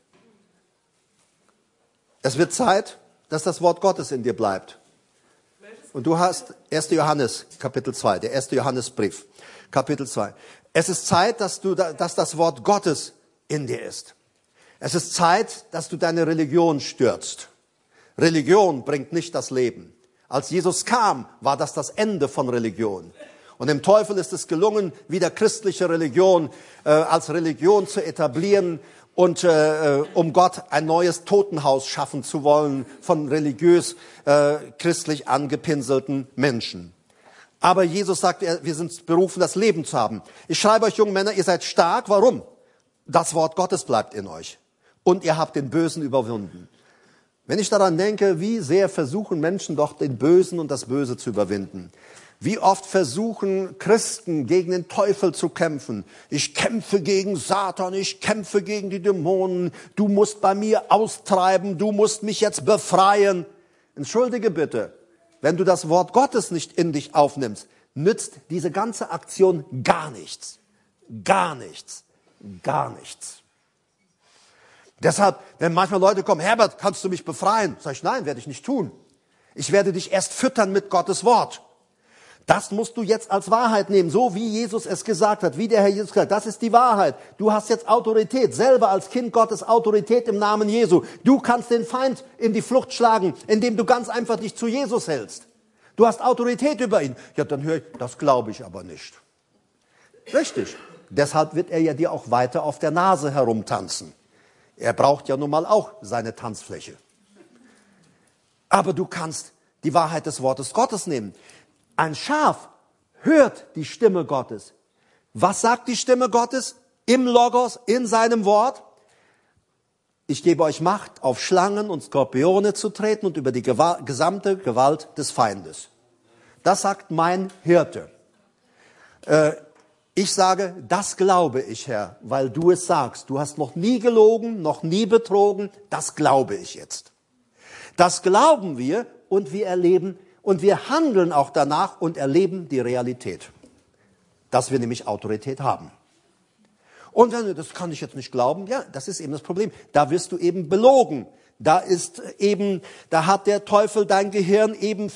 Es wird Zeit, dass das Wort Gottes in dir bleibt. Und du hast 1. Johannes, Kapitel 2, der 1. Johannesbrief, Kapitel 2. Es ist Zeit, dass das Wort Gottes in dir ist. Es ist Zeit, dass du deine Religion stürzt. Religion bringt nicht das Leben. Als Jesus kam, war das Ende von Religion. Und dem Teufel ist es gelungen, wieder christliche Religion als Religion zu etablieren und um Gott ein neues Totenhaus schaffen zu wollen von religiös christlich angepinselten Menschen. Aber Jesus sagt, wir sind berufen, das Leben zu haben. Ich schreibe euch, jungen Männer, ihr seid stark. Warum? Das Wort Gottes bleibt in euch. Und ihr habt den Bösen überwunden. Wenn ich daran denke, wie sehr versuchen Menschen doch den Bösen und das Böse zu überwinden. Wie oft versuchen Christen gegen den Teufel zu kämpfen. Ich kämpfe gegen Satan, ich kämpfe gegen die Dämonen. Du musst bei mir austreiben, du musst mich jetzt befreien. Entschuldige bitte, wenn du das Wort Gottes nicht in dich aufnimmst, nützt diese ganze Aktion gar nichts. Gar nichts. Gar nichts. Deshalb, wenn manchmal Leute kommen, Herbert, kannst du mich befreien? Sag ich, nein, werde ich nicht tun. Ich werde dich erst füttern mit Gottes Wort. Das musst du jetzt als Wahrheit nehmen, so wie Jesus es gesagt hat, wie der Herr Jesus gesagt hat. Das ist die Wahrheit. Du hast jetzt Autorität, selber als Kind Gottes Autorität im Namen Jesu. Du kannst den Feind in die Flucht schlagen, indem du ganz einfach dich zu Jesus hältst. Du hast Autorität über ihn. Ja, dann höre ich, das glaube ich aber nicht. Richtig. Deshalb wird er ja dir auch weiter auf der Nase herumtanzen. Er braucht ja nun mal auch seine Tanzfläche. Aber du kannst die Wahrheit des Wortes Gottes nehmen. Ein Schaf hört die Stimme Gottes. Was sagt die Stimme Gottes? Im Logos, in seinem Wort. Ich gebe euch Macht, auf Schlangen und Skorpione zu treten und über die gesamte Gewalt des Feindes. Das sagt mein Hirte. Ich sage, das glaube ich, Herr, weil du es sagst. Du hast noch nie gelogen, noch nie betrogen. Das glaube ich jetzt. Das glauben wir und wir erleben und wir handeln auch danach und erleben die Realität. Dass wir nämlich Autorität haben. Und wenn du, das kann ich jetzt nicht glauben, ja, das ist eben das Problem. Da wirst du eben belogen. Da hat der Teufel dein Gehirn eben,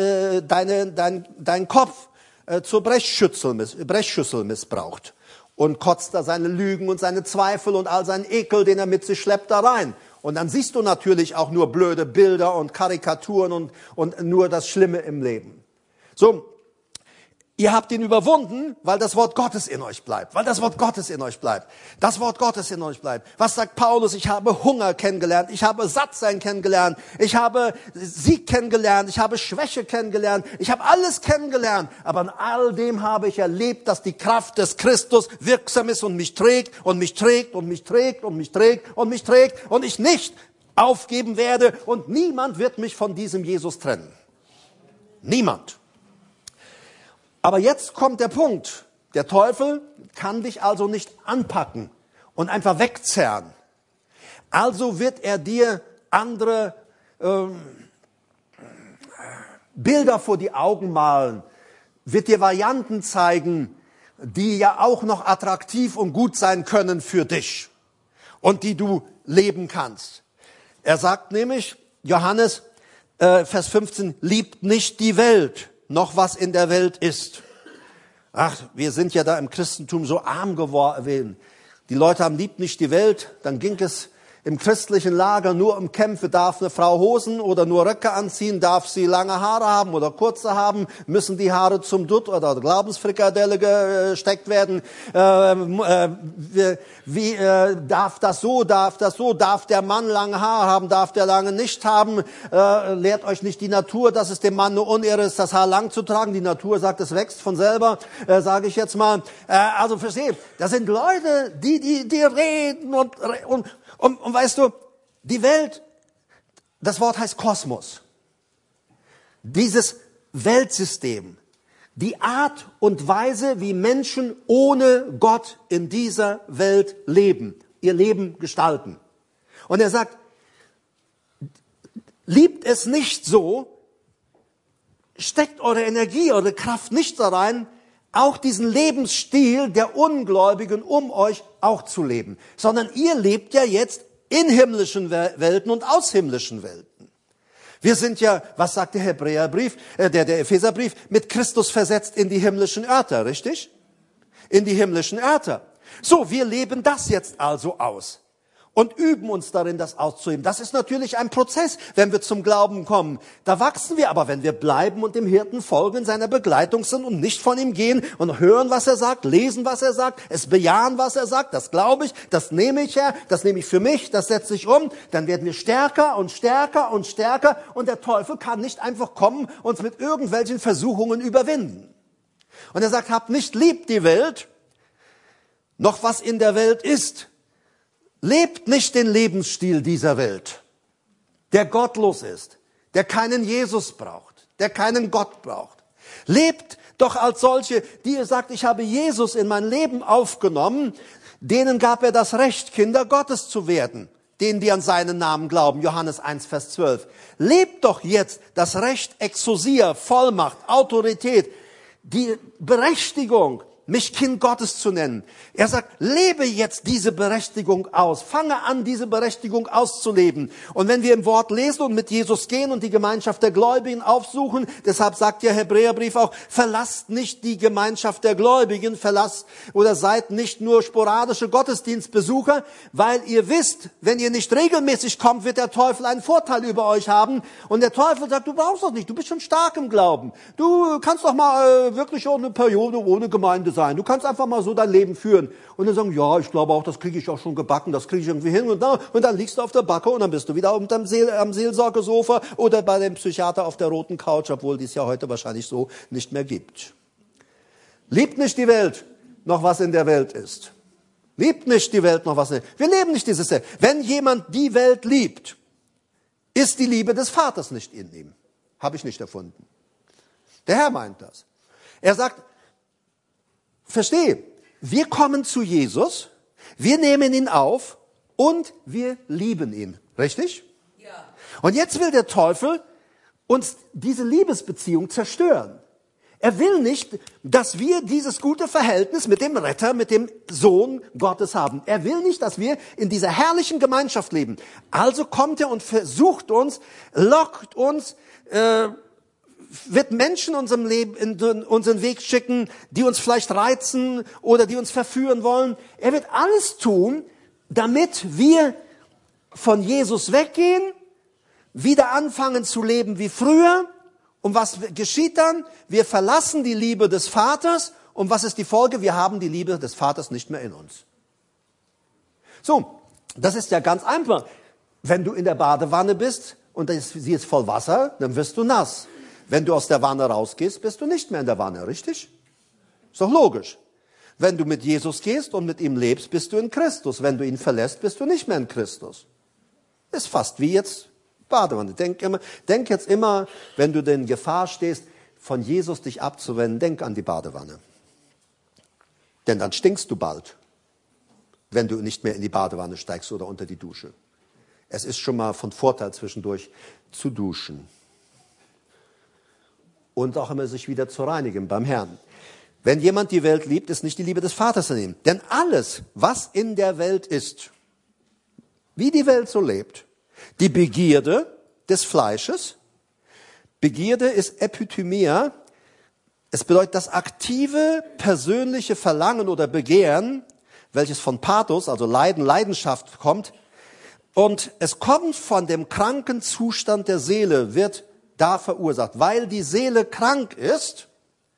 dein Kopf zur Brechschüssel missbraucht und kotzt da seine Lügen und seine Zweifel und all seinen Ekel, den er mit sich schleppt, da rein. Und dann siehst du natürlich auch nur blöde Bilder und Karikaturen und nur das Schlimme im Leben. So, ihr habt ihn überwunden, weil das Wort Gottes in euch bleibt. Weil das Wort Gottes in euch bleibt. Das Wort Gottes in euch bleibt. Was sagt Paulus? Ich habe Hunger kennengelernt. Ich habe Sattsein kennengelernt. Ich habe Sieg kennengelernt. Ich habe Schwäche kennengelernt. Ich habe alles kennengelernt. Aber in all dem habe ich erlebt, dass die Kraft des Christus wirksam ist und mich trägt und mich trägt und mich trägt und mich trägt und mich trägt und ich nicht aufgeben werde und niemand wird mich von diesem Jesus trennen. Niemand. Aber jetzt kommt der Punkt. Der Teufel kann dich also nicht anpacken und einfach wegzerren. Also wird er dir andere Bilder vor die Augen malen, wird dir Varianten zeigen, die ja auch noch attraktiv und gut sein können für dich und die du leben kannst. Er sagt nämlich, Johannes, Vers 15, liebt nicht die Welt, noch was in der Welt ist. Ach, wir sind ja da im Christentum so arm geworden. Die Leute haben liebt nicht die Welt. Dann ging es im christlichen Lager nur um Kämpfe. Darf eine Frau Hosen oder nur Röcke anziehen? Darf sie lange Haare haben oder kurze haben? Müssen die Haare zum Dutt oder Glaubensfrikadelle gesteckt werden? Darf das so? Darf das so? Darf der Mann lange Haare haben? Darf der lange nicht haben? Lehrt euch nicht die Natur, dass es dem Mann eine Unehre ist, das Haar lang zu tragen. Die Natur sagt, es wächst von selber, sage ich jetzt mal. Also versteht, das sind Leute, die reden und weißt du, die Welt, das Wort heißt Kosmos. Dieses Weltsystem, die Art und Weise, wie Menschen ohne Gott in dieser Welt leben, ihr Leben gestalten. Und er sagt, liebt es nicht so, steckt eure Energie, eure Kraft nicht da rein, auch diesen Lebensstil der Ungläubigen um euch auch zu leben. Sondern ihr lebt ja jetzt in himmlischen Welten und aus himmlischen Welten. Wir sind ja, was sagt der Hebräerbrief, der Epheserbrief, mit Christus versetzt in die himmlischen Örter, richtig? In die himmlischen Örter. So, wir leben das jetzt also aus. Und üben uns darin, das auszuheben. Das ist natürlich ein Prozess, wenn wir zum Glauben kommen. Da wachsen wir aber, wenn wir bleiben und dem Hirten folgen, seiner Begleitung sind und nicht von ihm gehen und hören, was er sagt, lesen, was er sagt, es bejahen, was er sagt, das glaube ich, das nehme ich her, das nehme ich für mich, das setze ich um, dann werden wir stärker und stärker und stärker und der Teufel kann nicht einfach kommen und uns mit irgendwelchen Versuchungen überwinden. Und er sagt, habt nicht lieb die Welt, noch was in der Welt ist. Lebt nicht den Lebensstil dieser Welt, der gottlos ist, der keinen Jesus braucht, der keinen Gott braucht. Lebt doch als solche, die ihr sagt, ich habe Jesus in mein Leben aufgenommen, denen gab er das Recht, Kinder Gottes zu werden, denen, die an seinen Namen glauben, Johannes 1, Vers 12. Lebt doch jetzt das Recht, Exousia, Vollmacht, Autorität, die Berechtigung, mich Kind Gottes zu nennen. Er sagt, lebe jetzt diese Berechtigung aus. Fange an, diese Berechtigung auszuleben. Und wenn wir im Wort lesen und mit Jesus gehen und die Gemeinschaft der Gläubigen aufsuchen, deshalb sagt ja Hebräerbrief auch, verlasst nicht die Gemeinschaft der Gläubigen, verlasst oder seid nicht nur sporadische Gottesdienstbesucher, weil ihr wisst, wenn ihr nicht regelmäßig kommt, wird der Teufel einen Vorteil über euch haben. Und der Teufel sagt, du brauchst das nicht, du bist schon stark im Glauben. Du kannst doch mal wirklich auch eine Periode ohne Gemeinde sein. Du kannst einfach mal so dein Leben führen. Und dann sagen, ja, ich glaube auch, das kriege ich auch schon gebacken, das kriege ich irgendwie hin. Und dann liegst du auf der Backe und dann bist du wieder am Seelsorgesofa oder bei dem Psychiater auf der roten Couch, obwohl dies ja heute wahrscheinlich so nicht mehr gibt. Liebt nicht die Welt, noch was in der Welt ist. Liebt nicht die Welt, noch was in der Welt. Wir leben nicht dieses Welt. Wenn jemand die Welt liebt, ist die Liebe des Vaters nicht in ihm. Habe ich nicht erfunden. Der Herr meint das. Er sagt, verstehe, wir kommen zu Jesus, wir nehmen ihn auf und wir lieben ihn. Richtig? Ja. Und jetzt will der Teufel uns diese Liebesbeziehung zerstören. Er will nicht, dass wir dieses gute Verhältnis mit dem Retter, mit dem Sohn Gottes haben. Er will nicht, dass wir in dieser herrlichen Gemeinschaft leben. Also kommt er und versucht uns, lockt uns, wird Menschen in unserem Leben in unseren Weg schicken, die uns vielleicht reizen oder die uns verführen wollen. Er wird alles tun, damit wir von Jesus weggehen, wieder anfangen zu leben wie früher. Und was geschieht dann? Wir verlassen die Liebe des Vaters. Und was ist die Folge? Wir haben die Liebe des Vaters nicht mehr in uns. So, das ist ja ganz einfach. Wenn du in der Badewanne bist und sie ist voll Wasser, dann wirst du nass. Wenn du aus der Wanne rausgehst, bist du nicht mehr in der Wanne, richtig? Ist doch logisch. Wenn du mit Jesus gehst und mit ihm lebst, bist du in Christus. Wenn du ihn verlässt, bist du nicht mehr in Christus. Ist fast wie jetzt Badewanne. Denk jetzt immer, wenn du in Gefahr stehst, von Jesus dich abzuwenden, denk an die Badewanne. Denn dann stinkst du bald, wenn du nicht mehr in die Badewanne steigst oder unter die Dusche. Es ist schon mal von Vorteil, zwischendurch zu duschen. Und auch immer sich wieder zu reinigen beim Herrn. Wenn jemand die Welt liebt, ist nicht die Liebe des Vaters in ihm. Denn alles, was in der Welt ist, wie die Welt so lebt, die Begierde des Fleisches, Begierde ist Epithymia, es bedeutet das aktive, persönliche Verlangen oder Begehren, welches von Pathos, also Leiden, Leidenschaft kommt. Und es kommt von dem kranken Zustand der Seele, wird da verursacht. Weil die Seele krank ist,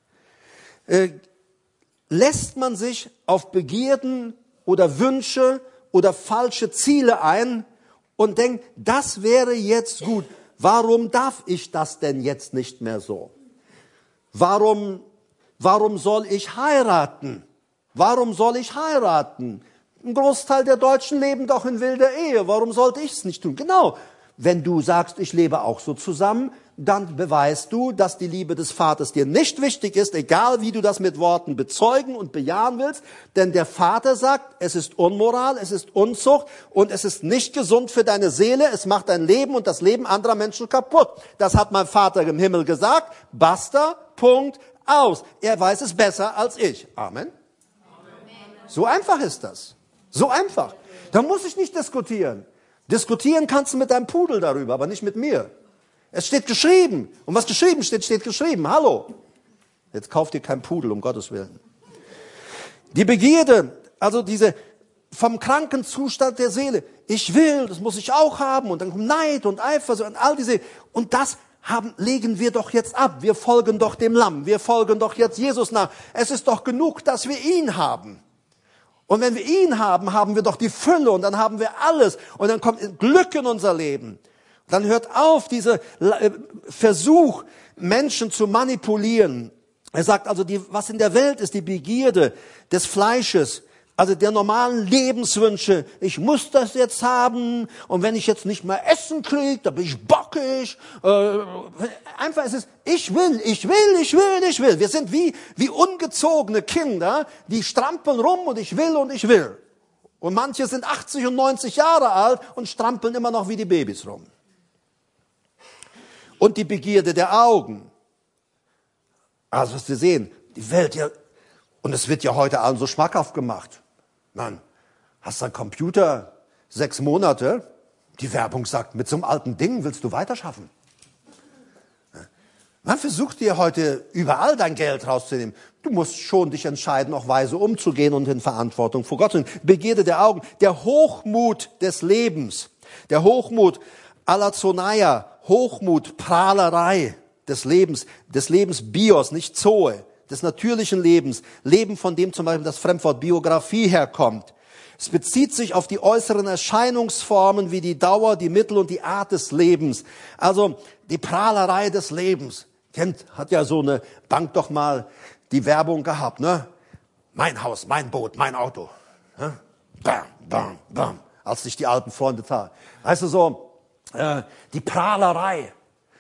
lässt man sich auf Begierden oder Wünsche oder falsche Ziele ein und denkt, das wäre jetzt gut. Warum darf ich das denn jetzt nicht mehr so? Warum soll ich heiraten? Warum soll ich heiraten? Ein Großteil der Deutschen leben doch in wilder Ehe. Warum sollte ich es nicht tun? Genau. Wenn du sagst, ich lebe auch so zusammen, dann beweist du, dass die Liebe des Vaters dir nicht wichtig ist, egal wie du das mit Worten bezeugen und bejahen willst. Denn der Vater sagt, es ist Unmoral, es ist Unzucht und es ist nicht gesund für deine Seele. Es macht dein Leben und das Leben anderer Menschen kaputt. Das hat mein Vater im Himmel gesagt. Basta, Punkt, aus. Er weiß es besser als ich. Amen. So einfach ist das. So einfach. Da muss ich nicht diskutieren. Diskutieren kannst du mit deinem Pudel darüber, aber nicht mit mir. Es steht geschrieben. Und was geschrieben steht, steht geschrieben. Hallo. Jetzt kauft ihr keinen Pudel, um Gottes Willen. Die Begierde, also diese vom kranken Zustand der Seele. Ich will, das muss ich auch haben. Und dann kommt Neid und Eifersucht und all diese. Und das legen wir doch jetzt ab. Wir folgen doch dem Lamm. Wir folgen doch jetzt Jesus nach. Es ist doch genug, dass wir ihn haben. Und wenn wir ihn haben, haben wir doch die Fülle und dann haben wir alles. Und dann kommt Glück in unser Leben. Dann hört auf dieser Versuch, Menschen zu manipulieren. Er sagt also, was in der Welt ist, die Begierde des Fleisches, also der normalen Lebenswünsche. Ich muss das jetzt haben und wenn ich jetzt nicht mehr Essen kriege, dann bin ich bockig. Einfach ist es, ich will. Wir sind wie ungezogene Kinder, die strampeln rum und ich will. Und manche sind 80 und 90 Jahre alt und strampeln immer noch wie die Babys rum. Und die Begierde der Augen. Also was wir sehen, die Welt ja, und es wird ja heute allen so schmackhaft gemacht. Mann, hast du einen Computer, 6 Monate, die Werbung sagt, mit so einem alten Ding willst du weiterschaffen. Man versucht dir heute überall dein Geld rauszunehmen. Du musst schon dich entscheiden, auch weise umzugehen und in Verantwortung vor Gott zu nehmen. Begierde der Augen, der Hochmut des Lebens, der Hochmut Alazonaia, Hochmut, Prahlerei des Lebens Bios, nicht Zoe, des natürlichen Lebens, Leben, von dem zum Beispiel das Fremdwort Biografie herkommt. Es bezieht sich auf die äußeren Erscheinungsformen wie die Dauer, die Mittel und die Art des Lebens. Also die Prahlerei des Lebens. Hat ja so eine Bank doch mal die Werbung gehabt, ne? Mein Haus, mein Boot, mein Auto. Bam, bam, bam. Als sich die alten Freunde taten. Weißt du so, die Prahlerei.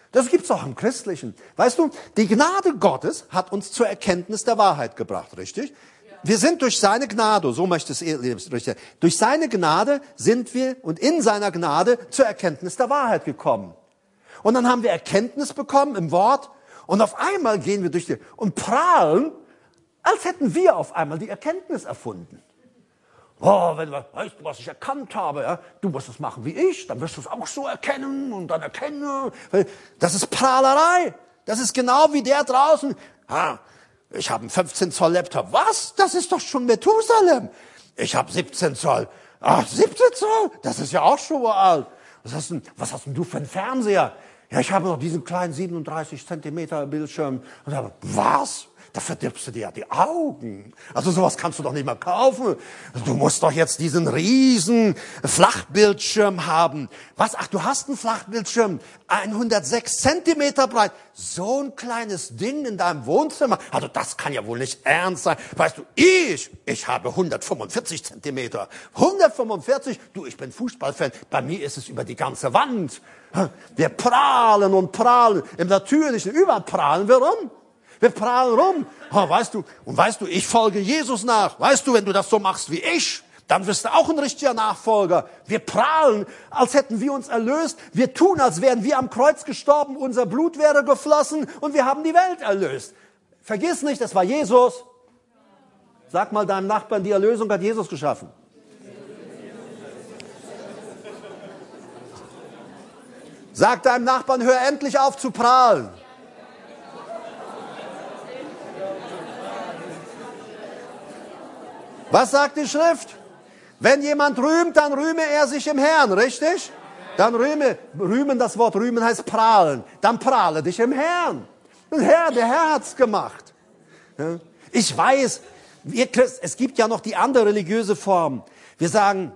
Das gibt's auch im Christlichen. Weißt du, die Gnade Gottes hat uns zur Erkenntnis der Wahrheit gebracht, richtig? Wir sind durch seine Gnade, so möchte es richtig. Durch seine Gnade sind wir und in seiner Gnade zur Erkenntnis der Wahrheit gekommen. Und dann haben wir Erkenntnis bekommen im Wort und auf einmal gehen wir durch die und prahlen, als hätten wir auf einmal die Erkenntnis erfunden. Oh, wenn du weißt, was ich erkannt habe, ja, du musst es machen wie ich, dann wirst du es auch so erkennen und dann erkennen. Das ist Prahlerei. Das ist genau wie der draußen. Ich habe einen 15 Zoll Laptop. Was? Das ist doch schon Methusalem. Ich habe 17 Zoll. 17 Zoll? Das ist ja auch schon alt. Was hast denn du für einen Fernseher? Ja, ich habe noch diesen kleinen 37 Zentimeter Bildschirm. Und dann, was? Da verdirbst du dir ja die Augen. Also sowas kannst du doch nicht mal kaufen. Du musst doch jetzt diesen riesen Flachbildschirm haben. Was? Ach, du hast einen Flachbildschirm, 106 Zentimeter breit. So ein kleines Ding in deinem Wohnzimmer. Also das kann ja wohl nicht ernst sein. Weißt du, ich habe 145 Zentimeter. 145? Du, ich bin Fußballfan. Bei mir ist es über die ganze Wand. Wir prahlen und prahlen. Im Natürlichen, überall prahlen wir rum. Wir prahlen rum. Weißt du, ich folge Jesus nach. Weißt du, wenn du das so machst wie ich, dann wirst du auch ein richtiger Nachfolger. Wir prahlen, als hätten wir uns erlöst. Wir tun, als wären wir am Kreuz gestorben, unser Blut wäre geflossen und wir haben die Welt erlöst. Vergiss nicht, das war Jesus. Sag mal deinem Nachbarn, die Erlösung hat Jesus geschaffen. Sag deinem Nachbarn, hör endlich auf zu prahlen. Was sagt die Schrift? Wenn jemand rühmt, dann rühme er sich im Herrn, richtig? Dann rühmen, das Wort rühmen heißt prahlen. Dann prahle dich im Herrn. Der Herr hat's gemacht. Ich weiß, es gibt ja noch die andere religiöse Form. Wir sagen,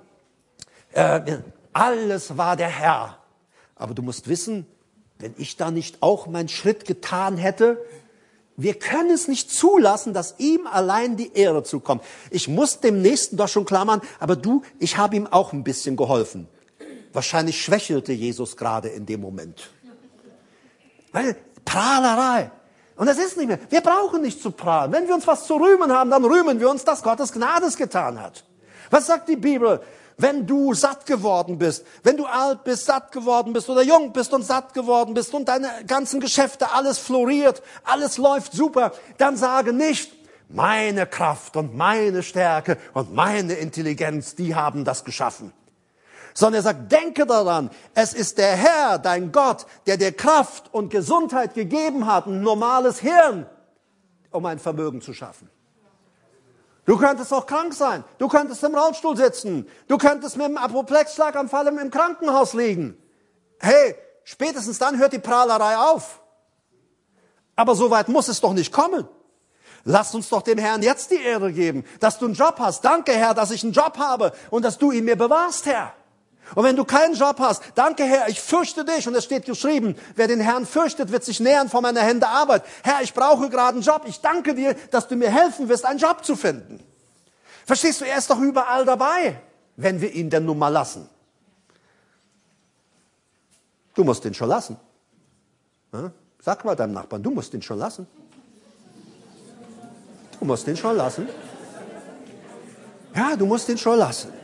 alles war der Herr. Aber du musst wissen, wenn ich da nicht auch meinen Schritt getan hätte, wir können es nicht zulassen, dass ihm allein die Ehre zukommt. Ich muss dem Nächsten doch schon klar machen, aber ich habe ihm auch ein bisschen geholfen. Wahrscheinlich schwächelte Jesus gerade in dem Moment. Weil Prahlerei. Und das ist nicht mehr. Wir brauchen nicht zu prahlen. Wenn wir uns was zu rühmen haben, dann rühmen wir uns, dass Gottes Gnades getan hat. Was sagt die Bibel? Wenn du satt geworden bist, wenn du alt bist, satt geworden bist oder jung bist und satt geworden bist und deine ganzen Geschäfte, alles floriert, alles läuft super, dann sage nicht, meine Kraft und meine Stärke und meine Intelligenz, die haben das geschaffen. Sondern er sagt, denke daran, es ist der Herr, dein Gott, der dir Kraft und Gesundheit gegeben hat, ein normales Hirn, um ein Vermögen zu schaffen. Du könntest auch krank sein. Du könntest im Rollstuhl sitzen. Du könntest mit einem Apoplexschlaganfall im Krankenhaus liegen. Hey, spätestens dann hört die Prahlerei auf. Aber so weit muss es doch nicht kommen. Lass uns doch dem Herrn jetzt die Ehre geben, dass du einen Job hast. Danke, Herr, dass ich einen Job habe und dass du ihn mir bewahrst, Herr. Und wenn du keinen Job hast, danke, Herr, ich fürchte dich. Und es steht geschrieben, wer den Herrn fürchtet, wird sich nähern vor meiner Hände Arbeit. Herr, ich brauche gerade einen Job. Ich danke dir, dass du mir helfen wirst, einen Job zu finden. Verstehst du, er ist doch überall dabei, wenn wir ihn denn nun mal lassen. Du musst ihn schon lassen. Sag mal deinem Nachbarn, du musst ihn schon lassen. Du musst ihn schon lassen. Ja, du musst ihn schon lassen.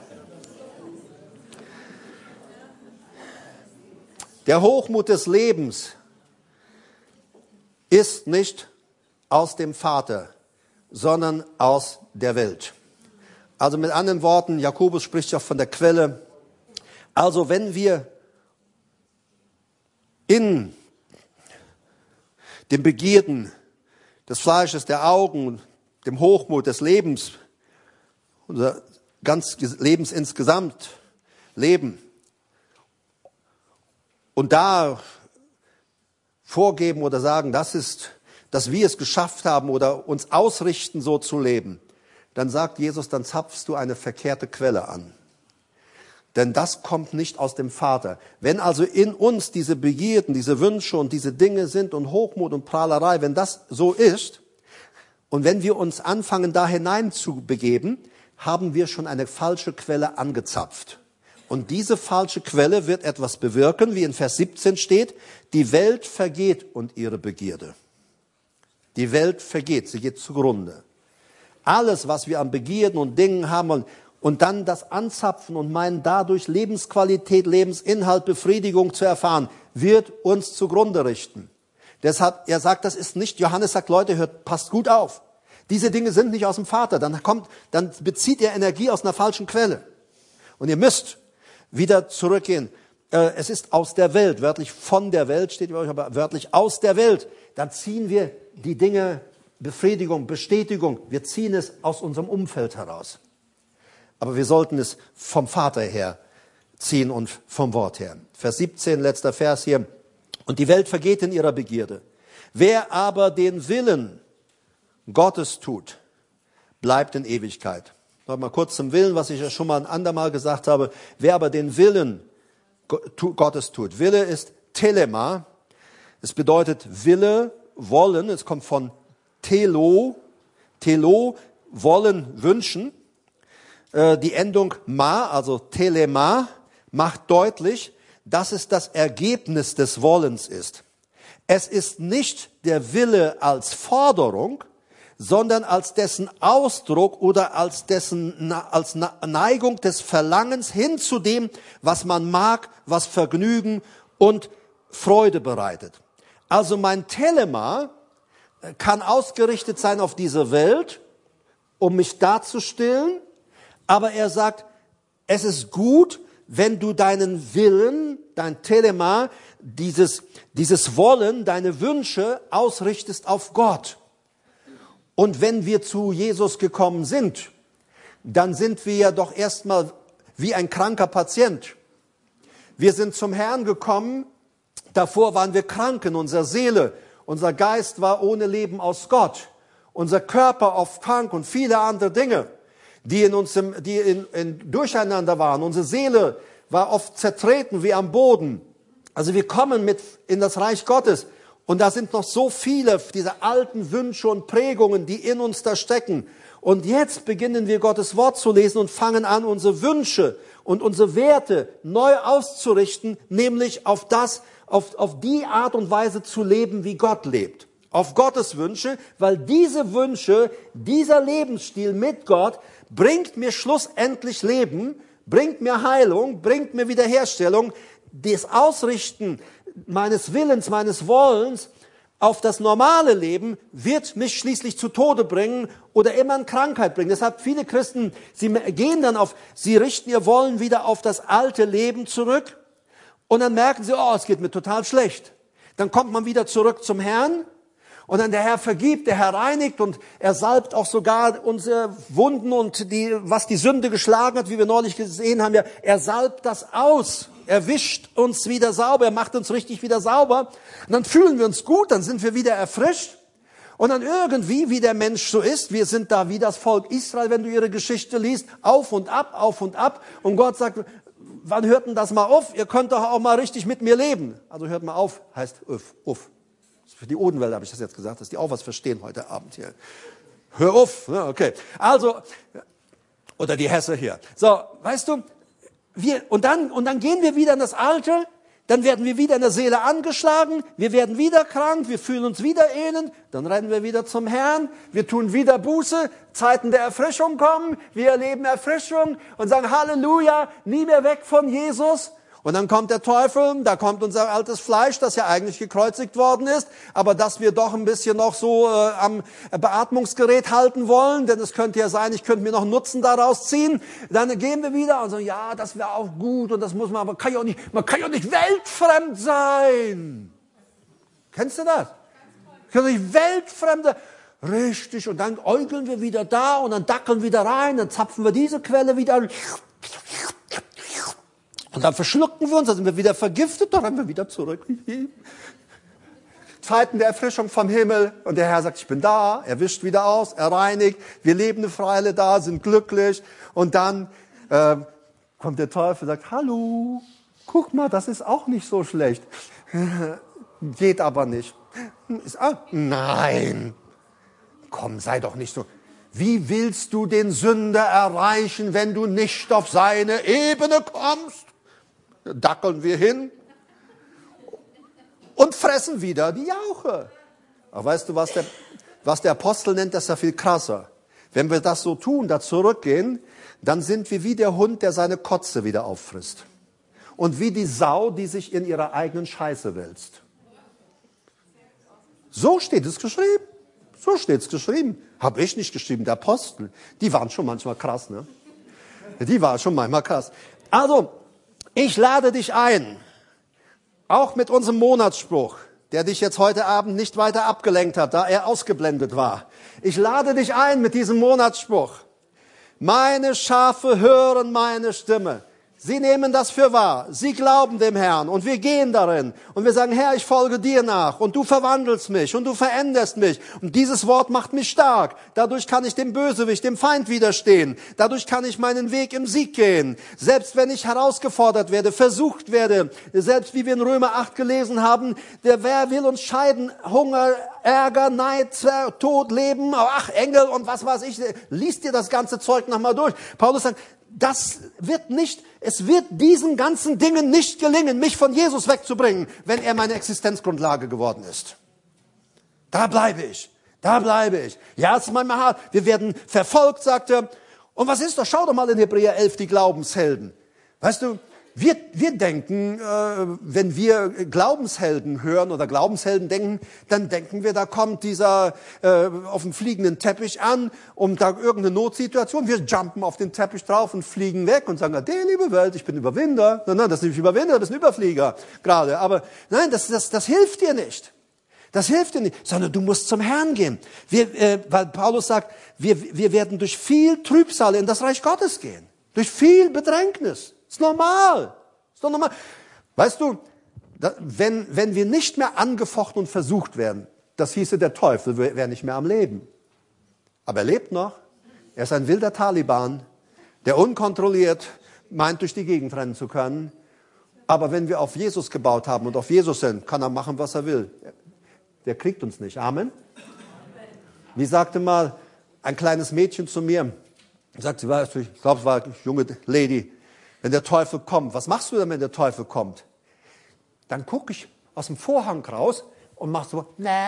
Der Hochmut des Lebens ist nicht aus dem Vater, sondern aus der Welt. Also mit anderen Worten, Jakobus spricht ja von der Quelle. Also wenn wir in den Begierden des Fleisches, der Augen, dem Hochmut des Lebens, unser ganz Lebens insgesamt leben, und da vorgeben oder sagen, dass wir es geschafft haben oder uns ausrichten, so zu leben, dann sagt Jesus, dann zapfst du eine verkehrte Quelle an. Denn das kommt nicht aus dem Vater. Wenn also in uns diese Begierden, diese Wünsche und diese Dinge sind und Hochmut und Prahlerei, wenn das so ist und wenn wir uns anfangen, da hinein zu begeben, haben wir schon eine falsche Quelle angezapft. Und diese falsche Quelle wird etwas bewirken, wie in Vers 17 steht, die Welt vergeht und ihre Begierde. Die Welt vergeht, sie geht zugrunde. Alles, was wir an Begierden und Dingen haben und dann das anzapfen und meinen, dadurch Lebensqualität, Lebensinhalt, Befriedigung zu erfahren, wird uns zugrunde richten. Deshalb, er sagt, das ist nicht, Johannes sagt, Leute, passt gut auf. Diese Dinge sind nicht aus dem Vater. Dann bezieht er Energie aus einer falschen Quelle. Und ihr müsst wieder zurückgehen. Es ist aus der Welt, wörtlich von der Welt steht bei euch, aber wörtlich aus der Welt. Dann ziehen wir die Dinge, Befriedigung, Bestätigung, wir ziehen es aus unserem Umfeld heraus. Aber wir sollten es vom Vater her ziehen und vom Wort her. Vers 17, letzter Vers hier. Und die Welt vergeht in ihrer Begierde. Wer aber den Willen Gottes tut, bleibt in Ewigkeit. Noch mal kurz zum Willen, was ich ja schon mal ein andermal gesagt habe. Wer aber den Willen Gottes tut. Wille ist Telema. Es bedeutet Wille, wollen. Es kommt von Telo. Telo, wollen, wünschen. Die Endung ma, also Telema, macht deutlich, dass es das Ergebnis des Wollens ist. Es ist nicht der Wille als Forderung, sondern als dessen Ausdruck oder als Neigung des Verlangens hin zu dem, was man mag, was Vergnügen und Freude bereitet. Also mein Telema kann ausgerichtet sein auf diese Welt, um mich darzustellen, aber er sagt, es ist gut, wenn du deinen Willen, dein Telema, dieses Wollen, deine Wünsche ausrichtest auf Gott. Und wenn wir zu Jesus gekommen sind, dann sind wir ja doch erstmal wie ein kranker Patient. Wir sind zum Herrn gekommen, davor waren wir krank in unserer Seele. Unser Geist war ohne Leben aus Gott. Unser Körper oft krank und viele andere Dinge, die in uns in Durcheinander waren. Unsere Seele war oft zertreten wie am Boden. Also wir kommen mit in das Reich Gottes. Und da sind noch so viele dieser alten Wünsche und Prägungen, die in uns da stecken. Und jetzt beginnen wir Gottes Wort zu lesen und fangen an, unsere Wünsche und unsere Werte neu auszurichten, nämlich auf die Art und Weise zu leben, wie Gott lebt. Auf Gottes Wünsche, weil diese Wünsche, dieser Lebensstil mit Gott bringt mir schlussendlich Leben, bringt mir Heilung, bringt mir Wiederherstellung. Das Ausrichten meines Willens, meines Wollens auf das normale Leben wird mich schließlich zu Tode bringen oder immer in Krankheit bringen. Deshalb viele Christen, sie richten ihr Wollen wieder auf das alte Leben zurück und dann merken sie, es geht mir total schlecht. Dann kommt man wieder zurück zum Herrn und dann der Herr vergibt, der Herr reinigt und er salbt auch sogar unsere Wunden und was die Sünde geschlagen hat, wie wir neulich gesehen haben, er salbt das aus. Er wischt uns wieder sauber, er macht uns richtig wieder sauber. Und dann fühlen wir uns gut, dann sind wir wieder erfrischt. Und dann irgendwie, wie der Mensch so ist, wir sind da wie das Volk Israel, wenn du ihre Geschichte liest, auf und ab, auf und ab. Und Gott sagt, wann hört denn das mal auf? Ihr könnt doch auch mal richtig mit mir leben. Also hört mal auf, heißt uff. Für die Odenwälder habe ich das jetzt gesagt, dass die auch was verstehen heute Abend hier. Hör auf, okay. Also, oder die Hesse hier. So, weißt du, und dann gehen wir wieder in das Alte, dann werden wir wieder in der Seele angeschlagen, wir werden wieder krank, wir fühlen uns wieder elend, dann rennen wir wieder zum Herrn, wir tun wieder Buße, Zeiten der Erfrischung kommen, wir erleben Erfrischung und sagen Halleluja, nie mehr weg von Jesus. Und dann kommt der Teufel, da kommt unser altes Fleisch, das ja eigentlich gekreuzigt worden ist, aber das wir doch ein bisschen noch so am Beatmungsgerät halten wollen, denn es könnte ja sein, ich könnte mir noch einen Nutzen daraus ziehen. Dann gehen wir wieder und sagen, ja, das wäre auch gut und das muss man, aber man kann ja nicht weltfremd sein. Kennst du das? Man kann nicht weltfremd sein. Richtig, und dann äugeln wir wieder da und dann dackeln wieder rein, dann zapfen wir diese Quelle wieder. Und dann verschlucken wir uns, dann sind wir wieder vergiftet, dann rennen wir wieder zurück. Zeiten der Erfrischung vom Himmel. Und der Herr sagt, ich bin da. Er wischt wieder aus, er reinigt. Wir leben eine Freile da, sind glücklich. Und dann kommt der Teufel und sagt, hallo, guck mal, das ist auch nicht so schlecht. Geht aber nicht. Nein. Komm, sei doch nicht so. Wie willst du den Sünder erreichen, wenn du nicht auf seine Ebene kommst? Dackeln wir hin und fressen wieder die Jauche. Aber weißt du, was der Apostel nennt, das ist ja viel krasser. Wenn wir das so tun, da zurückgehen, dann sind wir wie der Hund, der seine Kotze wieder auffrisst. Und wie die Sau, die sich in ihrer eigenen Scheiße wälzt. So steht es geschrieben. So steht es geschrieben. Habe ich nicht geschrieben, der Apostel. Die waren schon manchmal krass, ne? Die waren schon manchmal krass. Also, ich lade dich ein, auch mit unserem Monatsspruch, der dich jetzt heute Abend nicht weiter abgelenkt hat, da er ausgeblendet war. Ich lade dich ein mit diesem Monatsspruch. Meine Schafe hören meine Stimme. Sie nehmen das für wahr. Sie glauben dem Herrn und wir gehen darin. Und wir sagen, Herr, ich folge dir nach und du verwandelst mich und du veränderst mich. Und dieses Wort macht mich stark. Dadurch kann ich dem Bösewicht, dem Feind widerstehen. Dadurch kann ich meinen Weg im Sieg gehen. Selbst wenn ich herausgefordert werde, versucht werde, selbst wie wir in Römer 8 gelesen haben, wer will uns scheiden? Hunger, Ärger, Neid, Tod, Leben, ach, Engel und was weiß ich. Lies dir das ganze Zeug nochmal durch. Paulus sagt, es wird diesen ganzen Dingen nicht gelingen, mich von Jesus wegzubringen, wenn er meine Existenzgrundlage geworden ist. Da bleibe ich. Ja, es ist manchmal hart. Wir werden verfolgt, sagt er. Und was ist das? Schau doch mal in Hebräer 11, die Glaubenshelden. Weißt du, wir denken, wenn wir Glaubenshelden hören oder Glaubenshelden denken, dann denken wir, da kommt dieser auf dem fliegenden Teppich an, um da irgendeine Notsituation. Wir jumpen auf den Teppich drauf und fliegen weg und sagen, liebe Welt, ich bin Überwinder. Nein, das ist nicht Überwinder, das ist ein Überflieger gerade. Aber nein, das hilft dir nicht. Das hilft dir nicht, sondern du musst zum Herrn gehen. Weil Paulus sagt, wir werden durch viel Trübsal in das Reich Gottes gehen. Durch viel Bedrängnis. Ist normal. Ist doch normal. Weißt du, wenn wir nicht mehr angefochten und versucht werden, das hieße, der Teufel wäre nicht mehr am Leben. Aber er lebt noch. Er ist ein wilder Taliban, der unkontrolliert meint, durch die Gegend rennen zu können. Aber wenn wir auf Jesus gebaut haben und auf Jesus sind, kann er machen, was er will. Der kriegt uns nicht. Amen. Wie sagte mal ein kleines Mädchen zu mir, sagt sie, ich glaube, es war eine junge Lady, wenn der Teufel kommt, was machst du denn, wenn der Teufel kommt? Dann gucke ich aus dem Vorhang raus und mach so, na.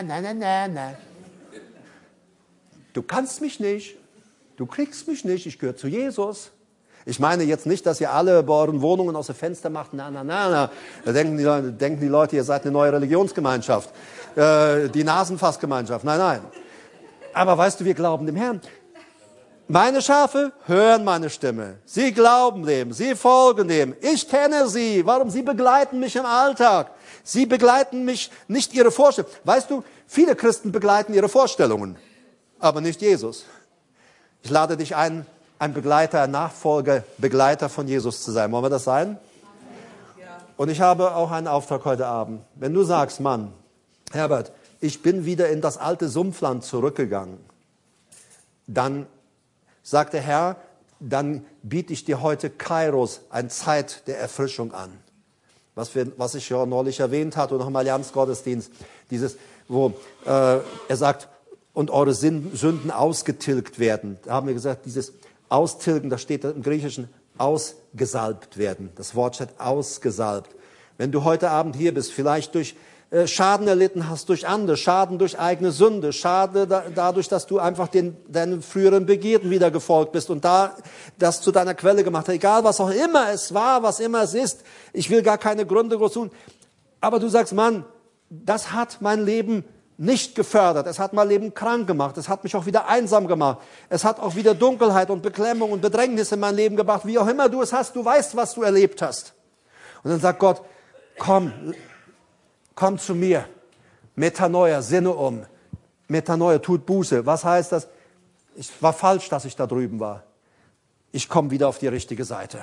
Du kannst mich nicht, du kriegst mich nicht, ich gehöre zu Jesus. Ich meine jetzt nicht, dass ihr alle bei euren Wohnungen aus dem Fenster macht, na. Da denken die Leute, ihr seid eine neue Religionsgemeinschaft, die Nasenfassgemeinschaft. Nein. Aber weißt du, wir glauben dem Herrn. Meine Schafe hören meine Stimme. Sie glauben dem, sie folgen dem. Ich kenne sie. Warum? Sie begleiten mich im Alltag. Sie begleiten mich, nicht ihre Vorstellungen. Weißt du, viele Christen begleiten ihre Vorstellungen, aber nicht Jesus. Ich lade dich ein Begleiter, ein Nachfolger, Begleiter von Jesus zu sein. Wollen wir das sein? Und ich habe auch einen Auftrag heute Abend. Wenn du sagst, Mann, Herbert, ich bin wieder in das alte Sumpfland zurückgegangen, dann sagt der Herr, dann biete ich dir heute Kairos, eine Zeit der Erfrischung an. Was ich ja neulich erwähnt hatte und noch im Allianzgottesdienst, wo er sagt, und eure Sünden ausgetilgt werden. Da haben wir gesagt, dieses Austilgen, das steht im Griechischen, ausgesalbt werden. Das Wort steht ausgesalbt. Wenn du heute Abend hier bist, vielleicht durch Schaden erlitten hast durch andere, Schaden durch eigene Sünde, Schaden dadurch, dass du einfach deinen früheren Begierden wieder gefolgt bist und das zu deiner Quelle gemacht hast. Egal, was auch immer es war, was immer es ist. Ich will gar keine Gründe groß tun. Aber du sagst, Mann, das hat mein Leben nicht gefördert. Es hat mein Leben krank gemacht. Es hat mich auch wieder einsam gemacht. Es hat auch wieder Dunkelheit und Beklemmung und Bedrängnis in mein Leben gebracht. Wie auch immer du es hast, du weißt, was du erlebt hast. Und dann sagt Gott, komm zu mir. Metanoia, sinne um. Metanoia, tut Buße. Was heißt das? Es war falsch, dass ich da drüben war. Ich komme wieder auf die richtige Seite.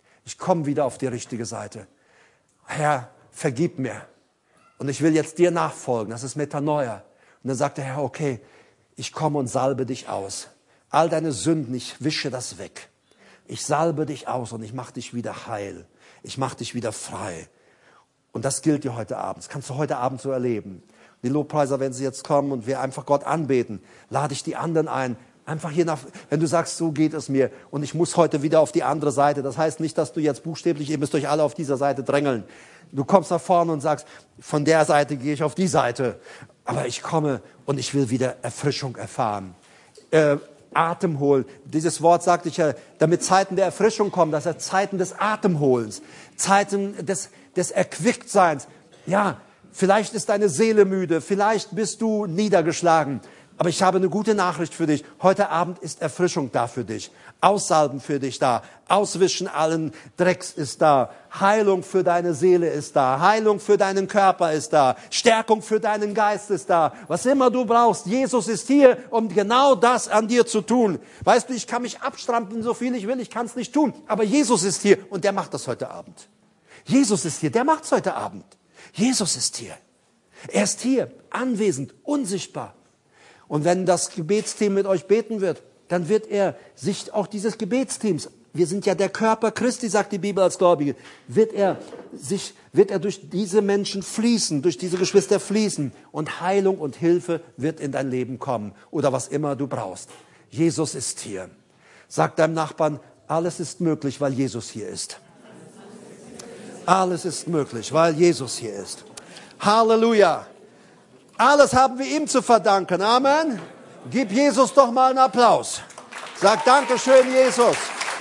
Herr, vergib mir. Und ich will jetzt dir nachfolgen. Das ist Metanoia. Und dann sagt der Herr, okay, ich komme und salbe dich aus. All deine Sünden, ich wische das weg. Ich salbe dich aus und ich mache dich wieder heil. Ich mache dich wieder frei. Und das gilt dir heute Abend. Das kannst du heute Abend so erleben. Die Lobpreiser, wenn sie jetzt kommen und wir einfach Gott anbeten, lade ich die anderen ein, Einfach hier wenn du sagst, so geht es mir und ich muss heute wieder auf die andere Seite. Das heißt nicht, dass du jetzt buchstäblich, ihr müsst euch alle auf dieser Seite drängeln. Du kommst nach vorne und sagst, von der Seite gehe ich auf die Seite. Aber ich komme und ich will wieder Erfrischung erfahren. Atem holen. Dieses Wort sagte ich ja, damit Zeiten der Erfrischung kommen, das heißt Zeiten des Atemholens, Zeiten des Erquicktseins. Ja, vielleicht ist deine Seele müde, vielleicht bist du niedergeschlagen. Aber ich habe eine gute Nachricht für dich. Heute Abend ist Erfrischung da für dich. Aussalben für dich da. Auswischen allen Drecks ist da. Heilung für deine Seele ist da. Heilung für deinen Körper ist da. Stärkung für deinen Geist ist da. Was immer du brauchst, Jesus ist hier, um genau das an dir zu tun. Weißt du, ich kann mich abstrampeln, so viel ich will, ich kann es nicht tun. Aber Jesus ist hier und der macht das heute Abend. Jesus ist hier, der macht es heute Abend. Jesus ist hier. Er ist hier, anwesend, unsichtbar. Und wenn das Gebetsteam mit euch beten wird, dann wird er sich auch dieses Gebetsteams, wir sind ja der Körper Christi, sagt die Bibel als Gläubige, wird er durch diese Menschen fließen, durch diese Geschwister fließen und Heilung und Hilfe wird in dein Leben kommen oder was immer du brauchst. Jesus ist hier. Sag deinem Nachbarn, alles ist möglich, weil Jesus hier ist. Alles ist möglich, weil Jesus hier ist. Halleluja. Alles haben wir ihm zu verdanken. Amen. Gib Jesus doch mal einen Applaus. Sag Dankeschön, Jesus.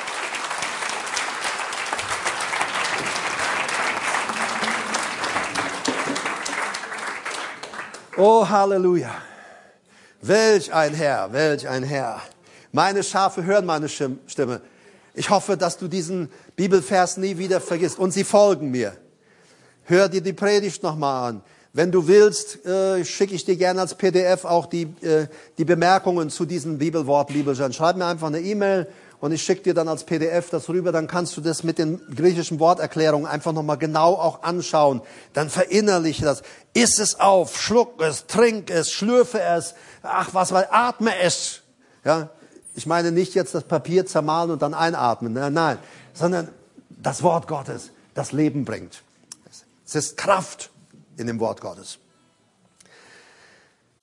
Oh, Halleluja. Welch ein Herr, welch ein Herr. Meine Schafe hören meine Stimme. Ich hoffe, dass du diesen Bibelvers nie wieder vergisst. Und sie folgen mir. Hör dir die Predigt nochmal an. Wenn du willst, schicke ich dir gerne als PDF auch die Bemerkungen zu diesen Bibelworten, Bibelstellen. Schreib mir einfach eine E-Mail und ich schicke dir dann als PDF das rüber. Dann kannst du das mit den griechischen Worterklärungen einfach nochmal genau auch anschauen. Dann verinnerliche das. Iss es auf, schluck es, trink es, schlürfe es. Ach was, atme es. Ja, ich meine nicht jetzt das Papier zermahlen und dann einatmen. Nein, sondern das Wort Gottes, das Leben bringt. Es ist Kraft in dem Wort Gottes.